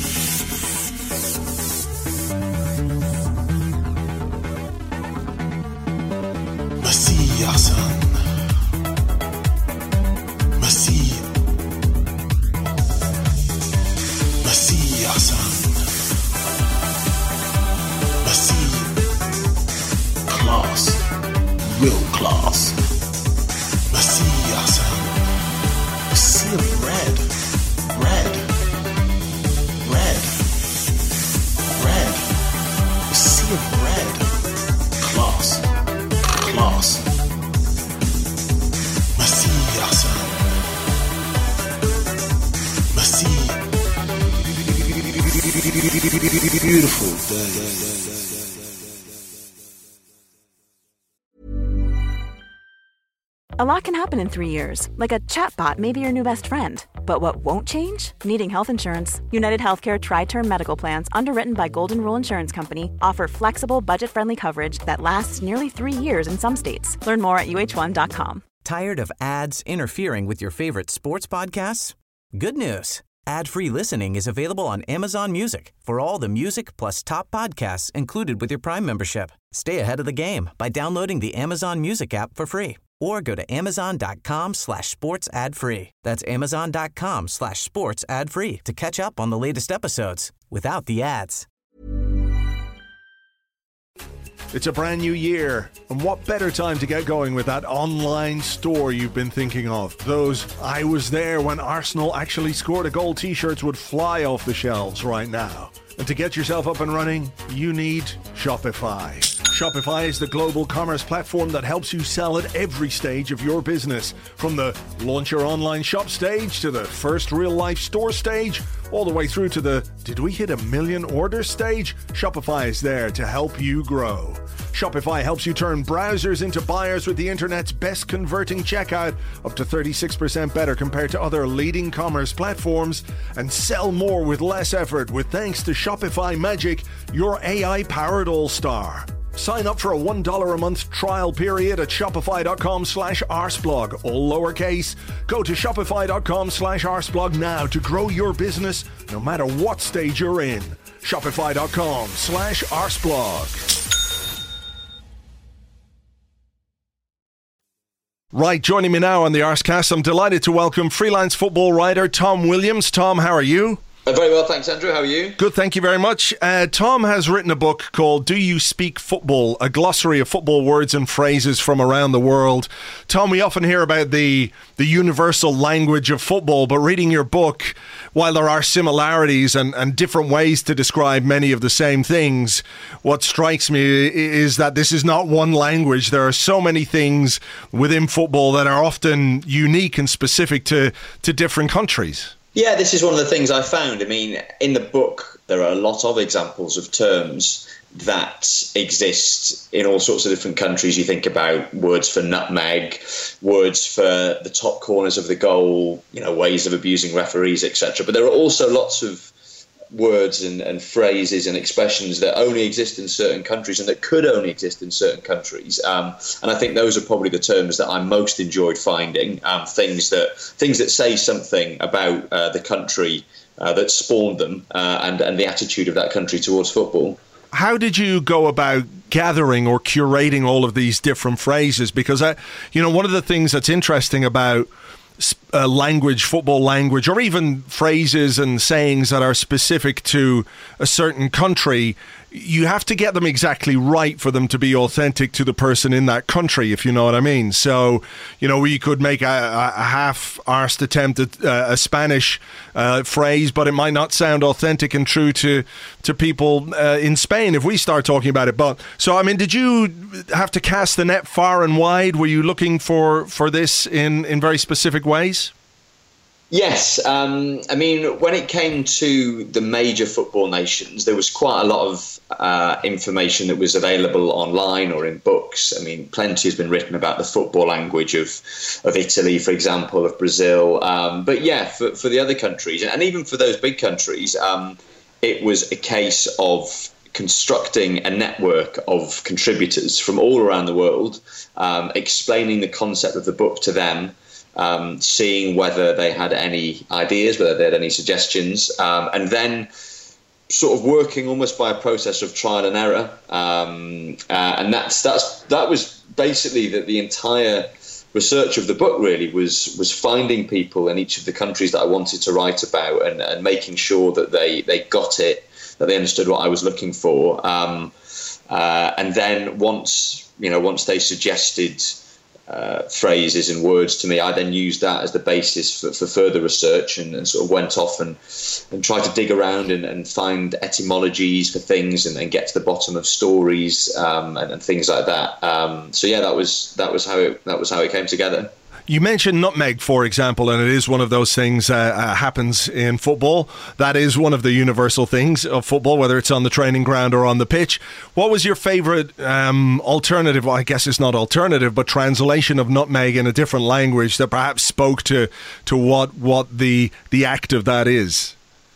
Merci, Hassan. Merci. Merci, Hassan. Merci. Class. Real class. Merci, Hassan. A sea of red. Red. Red. Red. A sea of red. Class. Class. Merci, Hassan. Merci. Beautiful day. A lot can happen in three years, like a chatbot may be your new best friend. But what won't change? Needing health insurance. United Healthcare Tri-Term Medical Plans, underwritten by Golden Rule Insurance Company, offer flexible, budget-friendly coverage that lasts nearly three years in some states. Learn more at U H one dot com. Tired of ads interfering with your favorite sports podcasts? Good news. Ad-free listening is available on Amazon Music for all the music plus top podcasts included with your Prime membership. Stay ahead of the game by downloading the Amazon Music app for free or go to amazon.com slash sports ad free. That's amazon.com slash sports ad free to catch up on the latest episodes without the ads. It's a brand new year, and what better time to get going with that online store you've been thinking of? Those I was there when Arsenal actually scored a goal t-shirts would fly off the shelves right now. And to get yourself up and running, you need Shopify. Shopify is the global commerce platform that helps you sell at every stage of your business. From the launch your online shop stage to the first real life store stage, all the way through to the did we hit a million orders stage? Shopify is there to help you grow. Shopify helps you turn browsers into buyers with the internet's best converting checkout, up to thirty-six percent better compared to other leading commerce platforms, and sell more with less effort with thanks to Shopify Magic, your A I-powered all-star. Sign up for a one dollar a month trial period at shopify.com slash arseblog, all lowercase. Go to shopify.com slash arseblog now to grow your business no matter what stage you're in. Shopify.com slash arseblog. Right, joining me now on the Arsecast, I'm delighted to welcome freelance football writer Tom Williams. Tom, how are you? Uh, very well, thanks, Andrew. How are you? Good, thank you very much. Uh, Tom has written a book called Do You Speak Football? A glossary of football words and phrases from around the world. Tom, we often hear about the, the universal language of football, but reading your book, while there are similarities and, and different ways to describe many of the same things, what strikes me is that this is not one language. There are so many things within football that are often unique and specific to, to different countries. Yeah, this is one of the things I found. I mean, in the book, there are a lot of examples of terms that exist in all sorts of different countries. You think about words for nutmeg, words for the top corners of the goal, you know, ways of abusing referees, et cetera. But there are also lots of words and, and phrases and expressions that only exist in certain countries and that could only exist in certain countries. Um, and I think those are probably the terms that I most enjoyed finding, um, things that things that say something about uh, the country uh, that spawned them uh, and, and the attitude of that country towards football. How did you go about gathering or curating all of these different phrases? Because, I, you know, one of the things that's interesting about Uh, language, football language, or even phrases and sayings that are specific to a certain country, you have to get them exactly right for them to be authentic to the person in that country, if you know what I mean. So, you know, we could make a, a half-arsed attempt at uh, a Spanish uh, phrase, but it might not sound authentic and true to to people uh, in Spain if we start talking about it. But so, I mean, did you have to cast the net far and wide? Were you looking for, for this in, in very specific ways? Yes, um, I mean, when it came to the major football nations, there was quite a lot of uh, information that was available online or in books. I mean, plenty has been written about the football language of of Italy, for example, of Brazil. Um, but yeah, for, for the other countries, and even for those big countries, um, it was a case of constructing a network of contributors from all around the world, um, explaining the concept of the book to them, Um, seeing whether they had any ideas, whether they had any suggestions, um, and then sort of working almost by a process of trial and error. Um, uh, and that's that's that was basically the, the entire research of the book. Really was was finding people in each of the countries that I wanted to write about, and, and making sure that they they got it, that they understood what I was looking for. Um, uh, and then once you know once they suggested Uh, phrases and words to me, I then used that as the basis for, for further research, and, and sort of went off and, and tried to dig around and, and find etymologies for things, and, and get to the bottom of stories um, and, and things like that. Um, so yeah, that was that was how it that was how it came together. You mentioned nutmeg, for example, and it is one of those things uh, uh, happens in football. That is one of the universal things of football, whether it's on the training ground or on the pitch. What was your favourite um, alternative, well, I guess it's not alternative, but translation of nutmeg in a different language that perhaps spoke to to what what the the act of that is?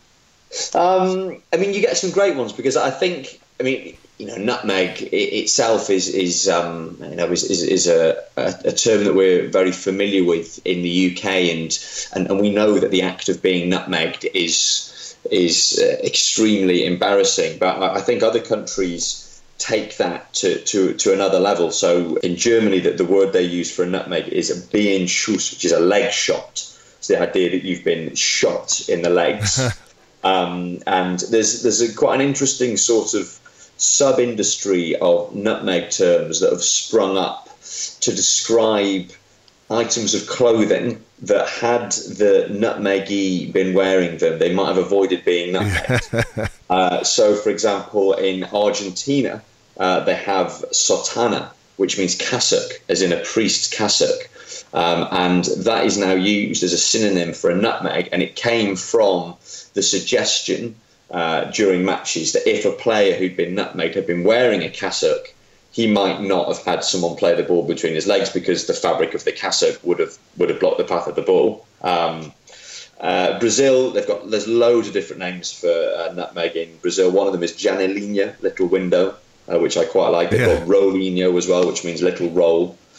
Um, I mean, you get some great ones, because I think, I mean, you know, nutmeg itself is is um, you know is is, is a, a term that we're very familiar with in the U K, and, and and we know that the act of being nutmegged is is uh, extremely embarrassing. But I think other countries take that to, to, to another level. So in Germany, that the word they use for a nutmeg is a Beinenschuss, which is a leg shot. It's the idea that you've been shot in the legs. um, and there's there's a, quite an interesting sort of sub-industry of nutmeg terms that have sprung up to describe items of clothing that, had the nutmeggy been wearing them, they might have avoided being nutmegged. uh, so, for example, in Argentina, uh, they have sotana, which means cassock, as in a priest's cassock. Um, and that is now used as a synonym for a nutmeg, and it came from the suggestion Uh, during matches that if a player who'd been nutmegged had been wearing a cassock, he might not have had someone play the ball between his legs, because the fabric of the cassock would have would have blocked the path of the ball. Um, uh, Brazil, they've got there's loads of different names for uh, nutmeg in Brazil. One of them is janelinha, little window, uh, which I quite like. They've yeah. got rolinho as well, which means little roll.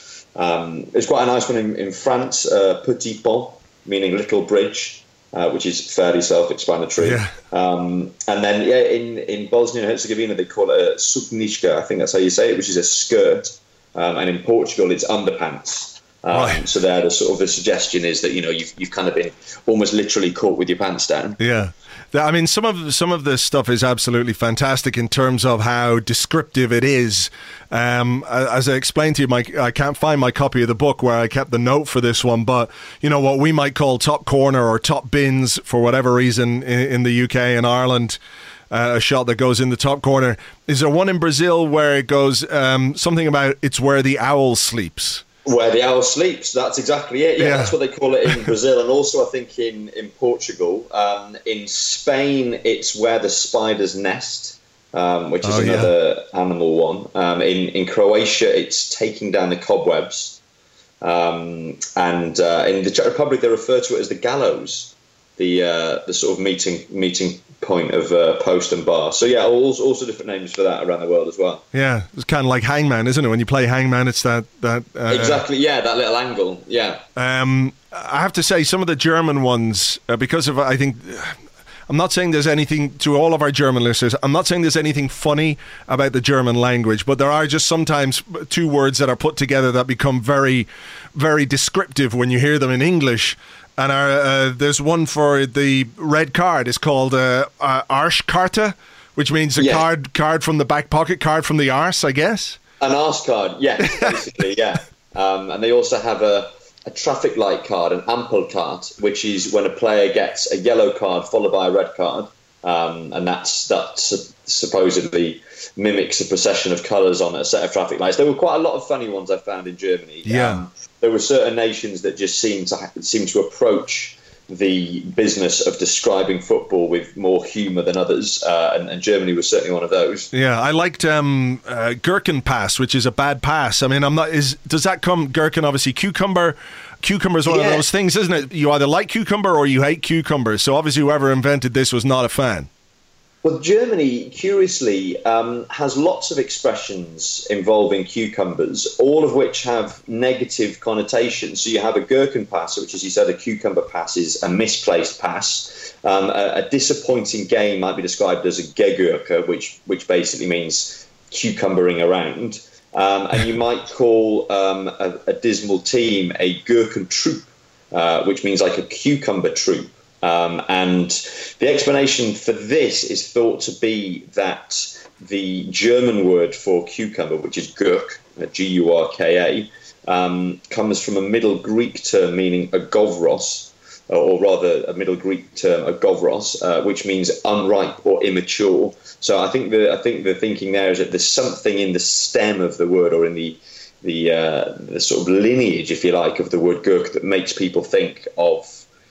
Um, there's quite a nice one in, in France, uh, petit pont, meaning little bridge. Uh, which is fairly self-explanatory. Yeah. Um, and then, yeah, in, in Bosnia and Herzegovina, they call it a suknička, I think that's how you say it, which is a skirt. Um, and in Portugal, it's underpants. Um, right. So there, the sort of the suggestion is that, you know, you've you've kind of been almost literally caught with your pants down. Yeah. I mean, some of some of this stuff is absolutely fantastic in terms of how descriptive it is. Um, as I explained to you, my, I can't find my copy of the book where I kept the note for this one, but, you know, what we might call top corner or top bins, for whatever reason, in, in the U K and Ireland, uh, a shot that goes in the top corner. Is there one in Brazil where it goes um, something about it's where the owl sleeps? Where the owl sleeps, that's exactly it. Yeah, yeah, that's what they call it in Brazil, and also I think in, in Portugal. Um, in Spain, it's where the spider's nest, um, which is oh, another yeah. animal one. Um, in, in Croatia, it's taking down the cobwebs. Um, and uh, in the Czech Republic, they refer to it as the gallows, the uh, the sort of meeting meeting point of uh, post and bar. So yeah, also, also different names for that around the world as well. Yeah, it's kind of like hangman, isn't it? When you play hangman, it's that that uh, exactly. Yeah, that little angle. Yeah. Um, I have to say, some of the German ones, uh, because of I think. I'm not saying there's anything, to all of our German listeners, I'm not saying there's anything funny about the German language, but there are just sometimes two words that are put together that become very, very descriptive when you hear them in English. And our, uh, there's one for the red card. It's called uh, uh, Arschkarte, which means a yeah. card card from the back pocket, card from the arse, I guess. An arse card, yes, basically, yeah. Um, and they also have a, a traffic light card, an Ampelkarte, which is when a player gets a yellow card followed by a red card. Um, and that's that supposedly mimics a procession of colours on a set of traffic lights. There were quite a lot of funny ones I found in Germany. Yeah. Um, there were certain nations that just seemed to seem to approach the business of describing football with more humour than others, uh, and, and Germany was certainly one of those. Yeah, I liked um, uh, Gherkin pass, which is a bad pass. I mean, I'm not. Is does that come Gherkin? Obviously, cucumber. Cucumber is one yeah. of those things, isn't it? You either like cucumber or you hate cucumbers. So obviously, whoever invented this was not a fan. Well, Germany, curiously, um, has lots of expressions involving cucumbers, all of which have negative connotations. So you have a Gherkin pass, which, as you said, a cucumber pass is a misplaced pass. Um, a, a disappointing game might be described as a Gegurke, which which basically means cucumbering around. Um, and you might call um, a, a dismal team a Gurkentrupp, uh, which means like a cucumber troop. Um, and the explanation for this is thought to be that the German word for cucumber, which is Gurk, G U R K A, um, comes from a Middle Greek term meaning agovros, or rather a Middle Greek term agovros, uh, which means unripe or immature. So I think the I think the thinking there is that there's something in the stem of the word, or in the the, uh, the sort of lineage, if you like, of the word Gurk that makes people think of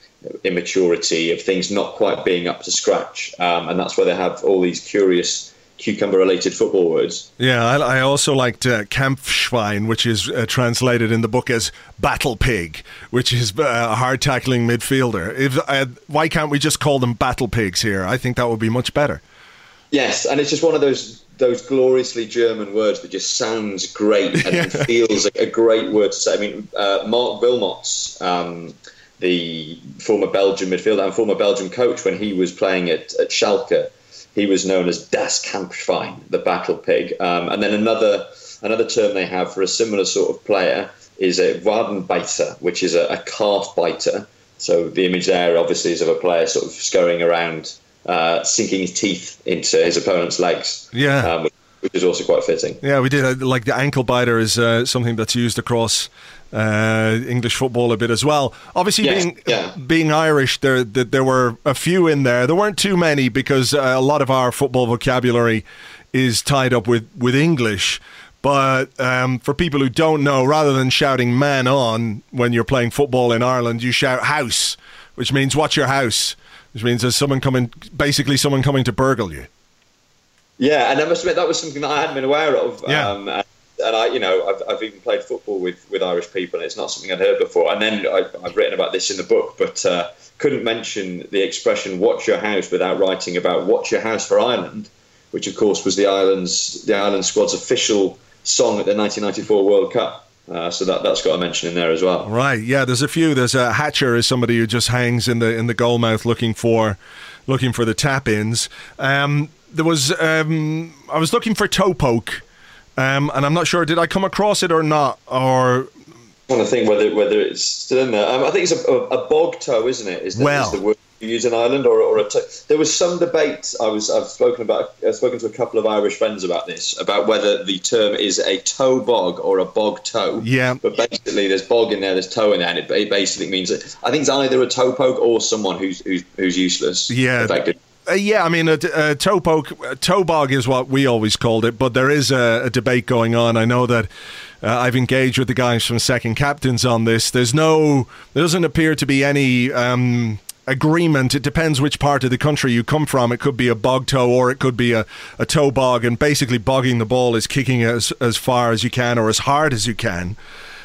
immaturity, of things not quite being up to scratch, um, and that's why they have all these curious cucumber-related football words. Yeah, I, I also liked uh, Kampfschwein, which is uh, translated in the book as battle pig, which is uh, a hard-tackling midfielder. If uh, why can't we just call them battle pigs here? I think that would be much better. Yes, and it's just one of those those gloriously German words that just sounds great and yeah. feels like a great word to say. I mean, uh, Mark Wilmots, um, the former Belgian midfielder and former Belgian coach, when he was playing at, at Schalke, he was known as Das Kampfschwein, the battle pig. Um, and then another another term they have for a similar sort of player is a Wadenbeiter, which is a, a calf biter. So the image there obviously is of a player sort of scurrying around, uh, sinking his teeth into his opponent's legs. Yeah. Um, which is also quite fitting. Yeah, we did. Uh, like the ankle biter is uh, something that's used across uh, English football a bit as well. Obviously, yes, being yeah. being Irish, there, there there were a few in there. There weren't too many because uh, a lot of our football vocabulary is tied up with, with English. But um, for people who don't know, rather than shouting "man on" when you're playing football in Ireland, you shout "house," which means "watch your house," which means there's someone coming, basically someone coming to burgle you. Yeah, and I must admit that was something that I hadn't been aware of. Yeah. Um, and, and I, you know, I've, I've even played football with, with Irish people, and it's not something I'd heard before. And then I, I've written about this in the book, but uh, couldn't mention the expression "watch your house" without writing about "Watch Your House" for Ireland, which of course was the Ireland's the Ireland squad's official song at the nineteen ninety-four World Cup. Uh, so that that's got a mention in there as well. Right. Yeah. There's a few. There's a Hatcher is somebody who just hangs in the in the goal mouth looking for looking for the tap ins. Um, There was, um, I was looking for toe poke, um, and I'm not sure, did I come across it or not? Or I want to think whether whether it's still in there. Um, I think it's a, a, a bog toe, isn't it? Is, that, well, is the word you use in Ireland, or, or a toe? There was some debate. I was I've spoken about. I've spoken to a couple of Irish friends about this, about whether the term is a toe bog or a bog toe. Yeah. But basically, there's bog in there, there's toe in there, and it, it basically means that I think it's either a toe poke or someone who's who's, who's useless. Yeah. Effectively. Uh, yeah, I mean, a, a toe poke, a toe bog is what we always called it, but there is a, a debate going on. I know that uh, I've engaged with the guys from Second Captains on this. There's no, there doesn't appear to be any um, agreement. It depends which part of the country you come from. It could be a bog toe or it could be a, a toe bog, and basically bogging the ball is kicking it as, as far as you can or as hard as you can.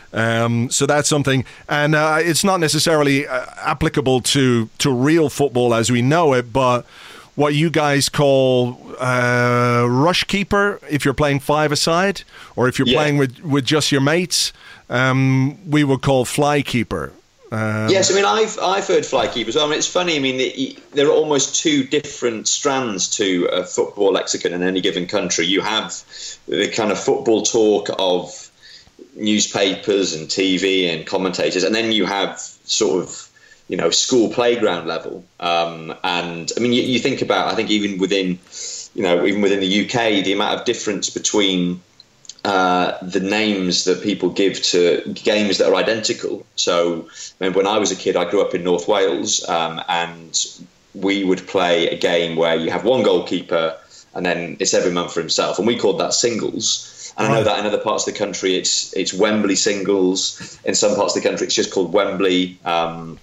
Um, so that's something, and uh, it's not necessarily uh, applicable to, to real football as we know it, but what you guys call uh, rush keeper, if you're playing five-a-side, or if you're yeah. playing with, with just your mates, um, we would call fly keeper. Um, yes, I mean, I've I've heard fly keeper as well. I mean, it's funny. I mean, it, there are almost two different strands to a football lexicon in any given country. You have the kind of football talk of newspapers and T V and commentators, and then you have sort of, you know, school playground level. Um, and I mean, you, you think about, I think even within, you know, even within the U K, the amount of difference between uh, the names that people give to games that are identical. So, I mean, when I was a kid, I grew up in North Wales, um, and we would play a game where you have one goalkeeper and then it's every man for himself, and we called that singles. And I know that in other parts of the country, it's it's Wembley singles. In some parts of the country, it's just called Wembley. Um,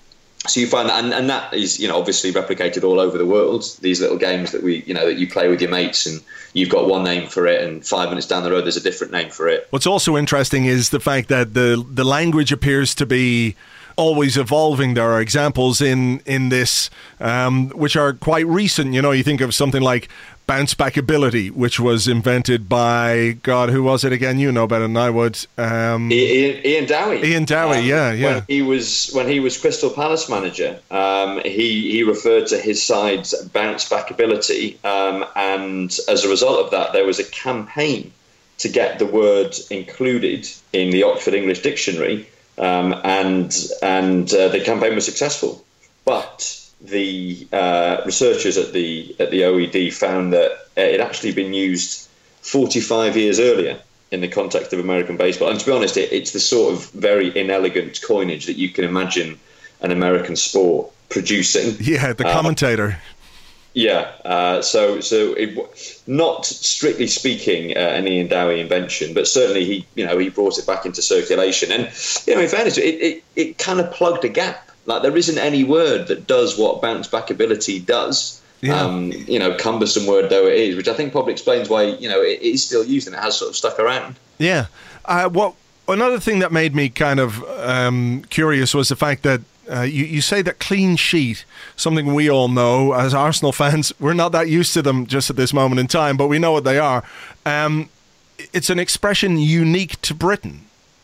So you find that, and, and that is, you know, obviously replicated all over the world. These little games that we, you know, that you play with your mates, and you've got one name for it, and five minutes down the road there's a different name for it. What's also interesting is the fact that the the language appears to be always evolving. There are examples in in this um, which are quite recent. You know, you think of something like bounce back ability, which was invented by, God, who was it again? You know better than I would. Um, Ian, Ian Dowie. Ian Dowie, um, yeah, yeah. When he was when he was Crystal Palace manager, um, he he referred to his side's bounce back ability, um, and as a result of that, there was a campaign to get the word included in the Oxford English Dictionary, um, and and uh, the campaign was successful, but the uh, researchers at the at the O E D found that it had actually been used forty-five years earlier in the context of American baseball. And to be honest, it, it's the sort of very inelegant coinage that you can imagine an American sport producing. Yeah, the commentator. Uh, yeah, uh, so so it, not strictly speaking uh, an Ian Dowie invention, but certainly he you know he brought it back into circulation. And you know, in fairness, it it, it kind of plugged a gap. Like, there isn't any word that does what bounce back ability does. Yeah. Um, you know, cumbersome word though it is, which I think probably explains why, you know, it, it is still used and it has sort of stuck around. Yeah. Uh, well, another thing that made me kind of um, curious was the fact that uh, you, you say that clean sheet, something we all know as Arsenal fans, we're not that used to them just at this moment in time, but we know what they are. Um, it's an expression unique to Britain.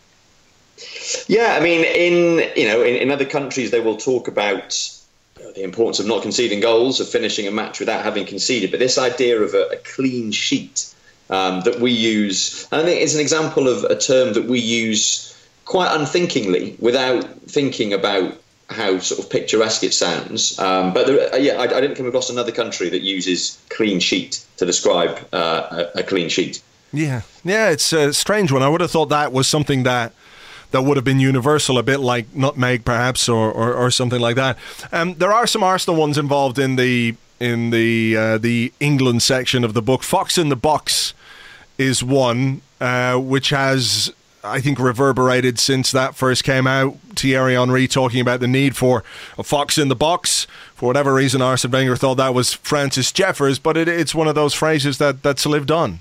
Yeah, I mean, in you know, in, in other countries, they will talk about you know, the importance of not conceding goals, of finishing a match without having conceded. But this idea of a, a clean sheet um, that we use, and I think it's an example of a term that we use quite unthinkingly, without thinking about how sort of picturesque it sounds. Um, but there, yeah, I, I didn't come across another country that uses clean sheet to describe uh, a, a clean sheet. Yeah, yeah, it's a strange one. I would have thought that was something that. That would have been universal, a bit like nutmeg, perhaps, or, or, or something like that. Um, there are some Arsenal ones involved in the in the uh, the England section of the book. Fox in the Box is one uh, which has, I think, reverberated since that first came out. Thierry Henry talking about the need for a fox in the box. For whatever reason, Arsene Wenger thought that was Francis Jeffers, but it, it's one of those phrases that, that's lived on.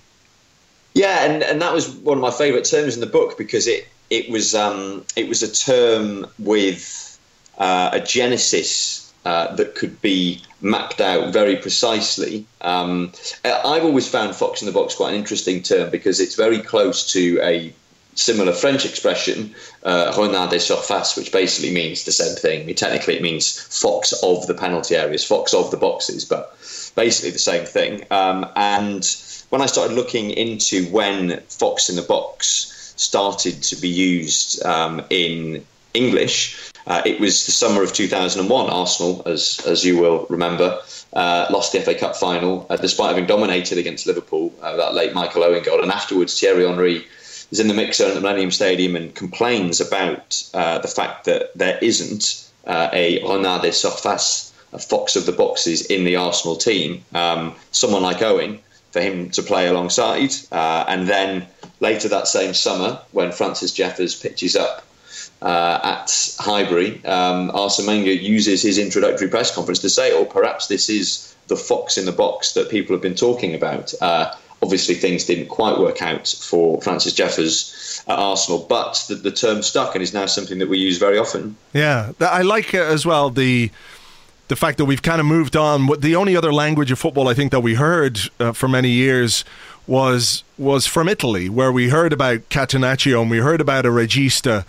Yeah, and, and that was one of my favourite terms in the book because it. It was um, it was a term with uh, a genesis uh, that could be mapped out very precisely. Um, I've always found fox in the box quite an interesting term because it's very close to a similar French expression, uh, renard des surfaces, which basically means the same thing. I mean, technically it means fox of the penalty areas, fox of the boxes, but basically the same thing. Um, and when I started looking into when fox in the box started to be used um, in English, uh, it was the summer of two thousand one. Arsenal, as as you will remember, uh, lost the F A Cup final uh, despite having dominated against Liverpool, uh, that late Michael Owen goal. And afterwards, Thierry Henry is in the mixer at the Millennium Stadium and complains about uh, the fact that there isn't uh, a renard des surfaces, a fox of the boxes, in the Arsenal team. Um, someone like Owen, for him to play alongside. Uh, and then later that same summer, when Francis Jeffers pitches up uh, at Highbury, um, Arsene Wenger uses his introductory press conference to say, or perhaps this is the fox in the box that people have been talking about. Uh, obviously, things didn't quite work out for Francis Jeffers at Arsenal, but the, the term stuck and is now something that we use very often. Yeah, I like uh, as well the... the fact that we've kind of moved on. The only other language of football I think that we heard uh, for many years was was from Italy, where we heard about Catenaccio and we heard about a regista.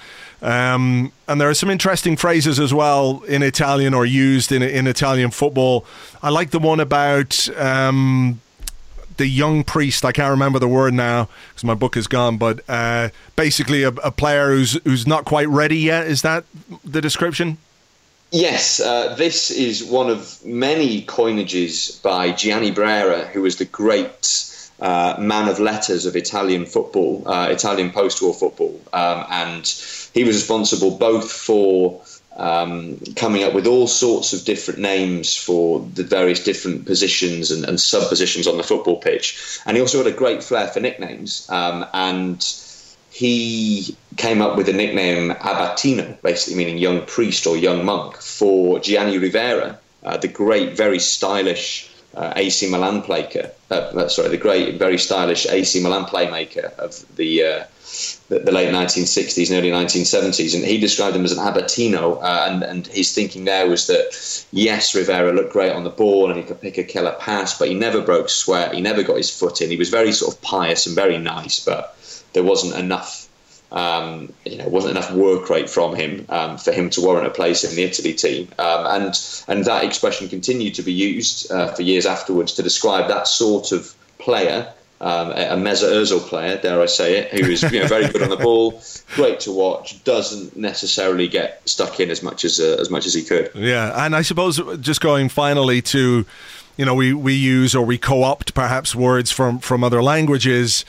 Um, and there are some interesting phrases as well in Italian or used in in Italian football. I like the one about um, the young priest. I can't remember the word now because my book is gone. But uh, basically, a, a player who's who's not quite ready yet. Is that the description? Yes, uh, this is one of many coinages by Gianni Brera, who was the great uh, man of letters of Italian football, uh, Italian post-war football. Um, and he was responsible both for um, coming up with all sorts of different names for the various different positions and, and sub-positions on the football pitch. And he also had a great flair for nicknames. Um, and he came up with the nickname Abatino, basically meaning young priest or young monk, for Gianni Rivera, uh, the great, very stylish uh, A C Milan player. Uh, sorry, the great, very stylish A C Milan playmaker of the, uh, the the late nineteen sixties and early nineteen seventies. And he described him as an Abatino, uh, and, and his thinking there was that, yes, Rivera looked great on the ball and he could pick a killer pass, but he never broke sweat, he never got his foot in. He was very sort of pious and very nice, but there wasn't enough Um, you know, wasn't enough work rate from him um, for him to warrant a place in the Italy team, um, and and that expression continued to be used uh, for years afterwards to describe that sort of player, um, a Mesut Ozil player, dare I say it, who is you know very good on the ball, great to watch, doesn't necessarily get stuck in as much as uh, as much as he could. Yeah, and I suppose just going finally to, you know, we we use or we co-opt perhaps words from from other languages.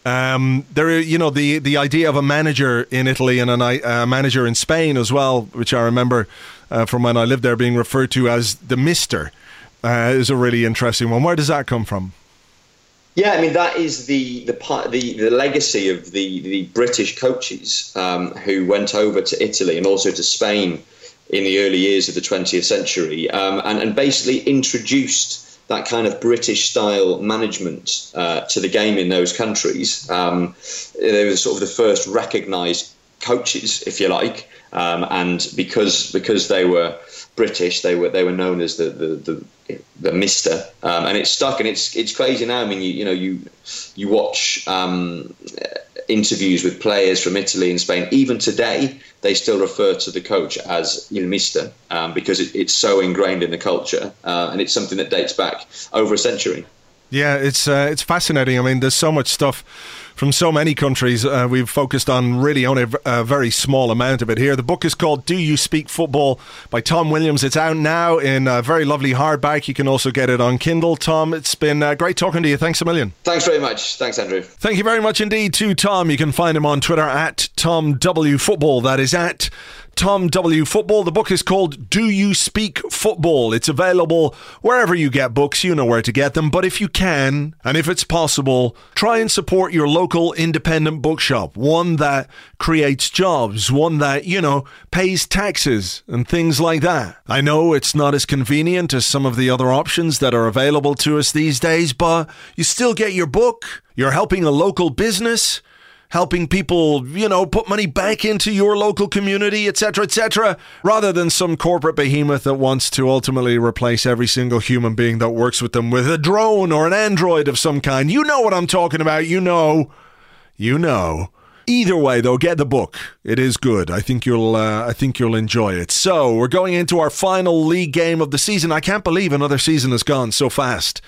Um, there, you know, the, the idea of a manager in Italy and a uh, manager in Spain as well, which I remember uh, from when I lived there being referred to as the Mister, uh, is a really interesting one. Where does that come from? Yeah, I mean that is the the part the, the legacy of the the British coaches um, who went over to Italy and also to Spain in the early years of the twentieth century, um, and and basically introduced that kind of British-style management uh, to the game in those countries. Um, they were sort of the first recognised coaches, if you like, um, and because because they were British, they were they were known as the the the, the Mister, um, and it's stuck. And it's it's crazy now. I mean, you you know you you watch um, interviews with players from Italy and Spain. Even today, they still refer to the coach as Il Mister um, because it, it's so ingrained in the culture, uh, and it's something that dates back over a century. Yeah, it's uh, it's fascinating. I mean, there's so much stuff from so many countries. Uh, we've focused on really only a, a very small amount of it here. The book is called Do You Speak Football by Tom Williams. It's out now in a very lovely hardback. You can also get it on Kindle. Tom, it's been uh, great talking to you. Thanks a million. Thanks very much. Thanks, Andrew. Thank you very much indeed to Tom. You can find him on Twitter at Tom W Football. That is at Tom W Football. The book is called Do You Speak Football? It's available wherever you get books. You know where to get them. But if you can, and if it's possible, try and support your local independent bookshop. One that creates jobs. One that, you know, pays taxes and things like that. I know it's not as convenient as some of the other options that are available to us these days, but you still get your book. You're helping a local business, helping people, you know, put money back into your local community, et cetera, et cetera, rather than some corporate behemoth that wants to ultimately replace every single human being that works with them with a drone or an android of some kind. You know what I'm talking about. You know. You know. Either way, though, get the book. It is good. I think you'll uh, I think you'll enjoy it. So, we're going into our final league game of the season. I can't believe another season has gone so fast.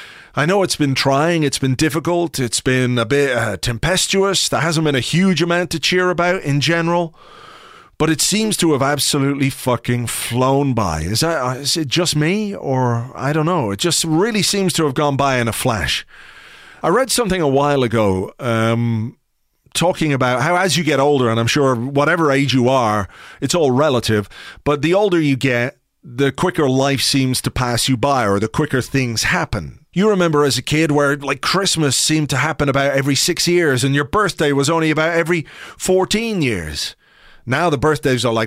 I know it's been trying, it's been difficult, it's been a bit uh, tempestuous. There hasn't been a huge amount to cheer about in general, but it seems to have absolutely fucking flown by. Is that is it just me, or I don't know? It just really seems to have gone by in a flash. I read something a while ago um, talking about how as you get older, and I'm sure whatever age you are, it's all relative, but the older you get, the quicker life seems to pass you by, or the quicker things happen. You remember as a kid where like Christmas seemed to happen about every six years and your birthday was only about every fourteen years. Now the birthdays are like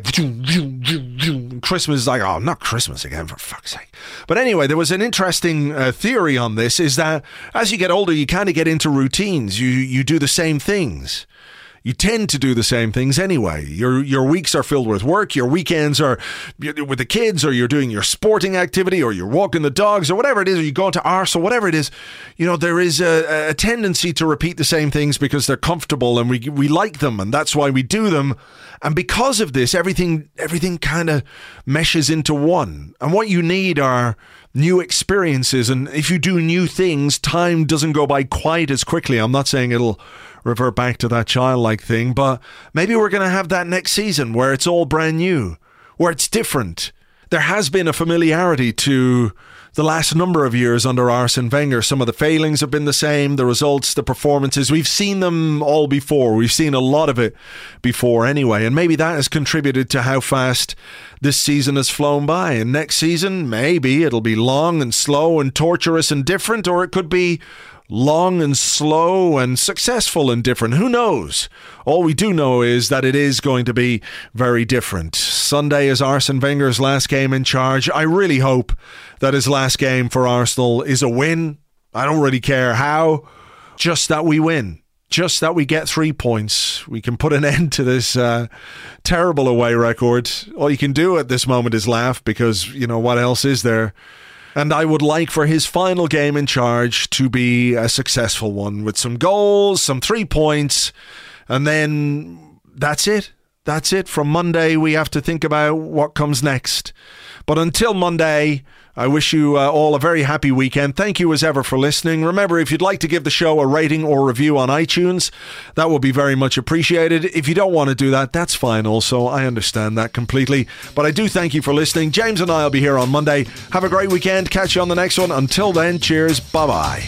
Christmas is like, oh, not Christmas again, for fuck's sake. But anyway, there was an interesting uh, theory on this, is that as you get older, you kind of get into routines. You you do the same things. You tend to do the same things anyway. Your your weeks are filled with work. Your weekends are with the kids, or you're doing your sporting activity, or you're walking the dogs, or whatever it is, or you're going to arse, or whatever it is. You know, there is a, a tendency to repeat the same things because they're comfortable and we we like them, and that's why we do them. And because of this, everything everything kind of meshes into one. And what you need are new experiences. And if you do new things, time doesn't go by quite as quickly. I'm not saying it'll revert back to that childlike thing, but maybe we're going to have that next season where it's all brand new, where it's different. There has been a familiarity to the last number of years under Arsene Wenger. Some of the failings have been the same, the results, the performances. We've seen them all before. We've seen a lot of it before anyway, and maybe that has contributed to how fast this season has flown by. And next season, maybe it'll be long and slow and torturous and different, or it could be long and slow and successful and different. Who knows? All we do know is that it is going to be very different. Sunday is Arsene Wenger's last game in charge. I really hope that his last game for Arsenal is a win. I don't really care how, just that we win. Just that we get three points. We can put an end to this uh, terrible away record. All you can do at this moment is laugh because, you know, what else is there? And I would like for his final game in charge to be a successful one with some goals, some three points, and then that's it. That's it. From Monday, we have to think about what comes next. But until Monday, I wish you uh, all a very happy weekend. Thank you as ever for listening. Remember, if you'd like to give the show a rating or review on iTunes, that would be very much appreciated. If you don't want to do that, that's fine also. I understand that completely. But I do thank you for listening. James and I will be here on Monday. Have a great weekend. Catch you on the next one. Until then, cheers. Bye-bye.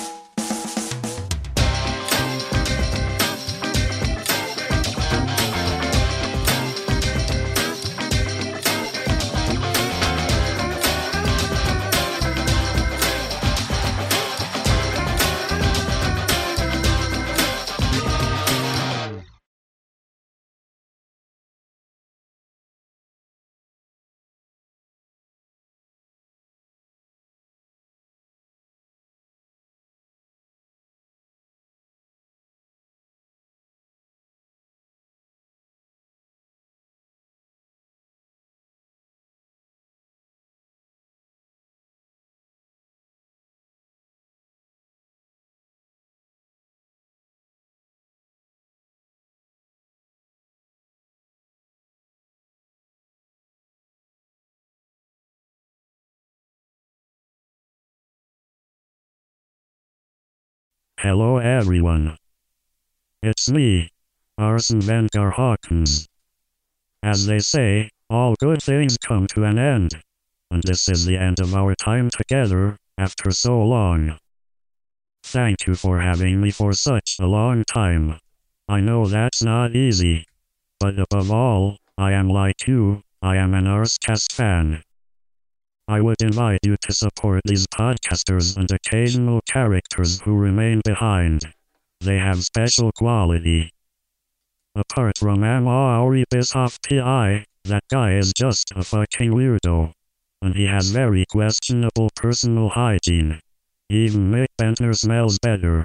Hello everyone. It's me, Arsene Wenger Hawkins. As they say, all good things come to an end. And this is the end of our time together, after so long. Thank you for having me for such a long time. I know that's not easy. But above all, I am like you, I am an Arsecast fan. I would invite you to support these podcasters and occasional characters who remain behind. They have special quality. Apart from Amaury Bischoff P I, that guy is just a fucking weirdo. And he has very questionable personal hygiene. Even Mick Bentner smells better.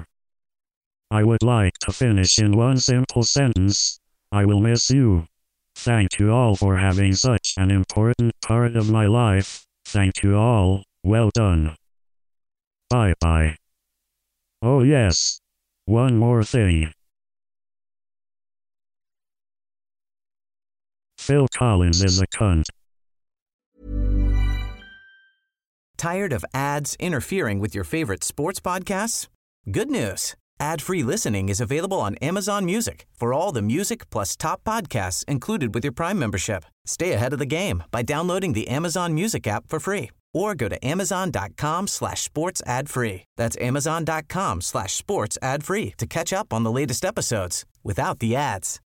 I would like to finish in one simple sentence. I will miss you. Thank you all for having such an important part of my life. Thank you all, well done. Bye bye. Oh yes. One more thing. Phil Collins is a cunt. Tired of ads interfering with your favorite sports podcasts? Good news. Ad-free listening is available on Amazon Music for all the music plus top podcasts included with your Prime membership. Stay ahead of the game by downloading the Amazon Music app for free or go to amazon.com slash sports ad free. That's amazon.com slash sports ad free to catch up on the latest episodes without the ads.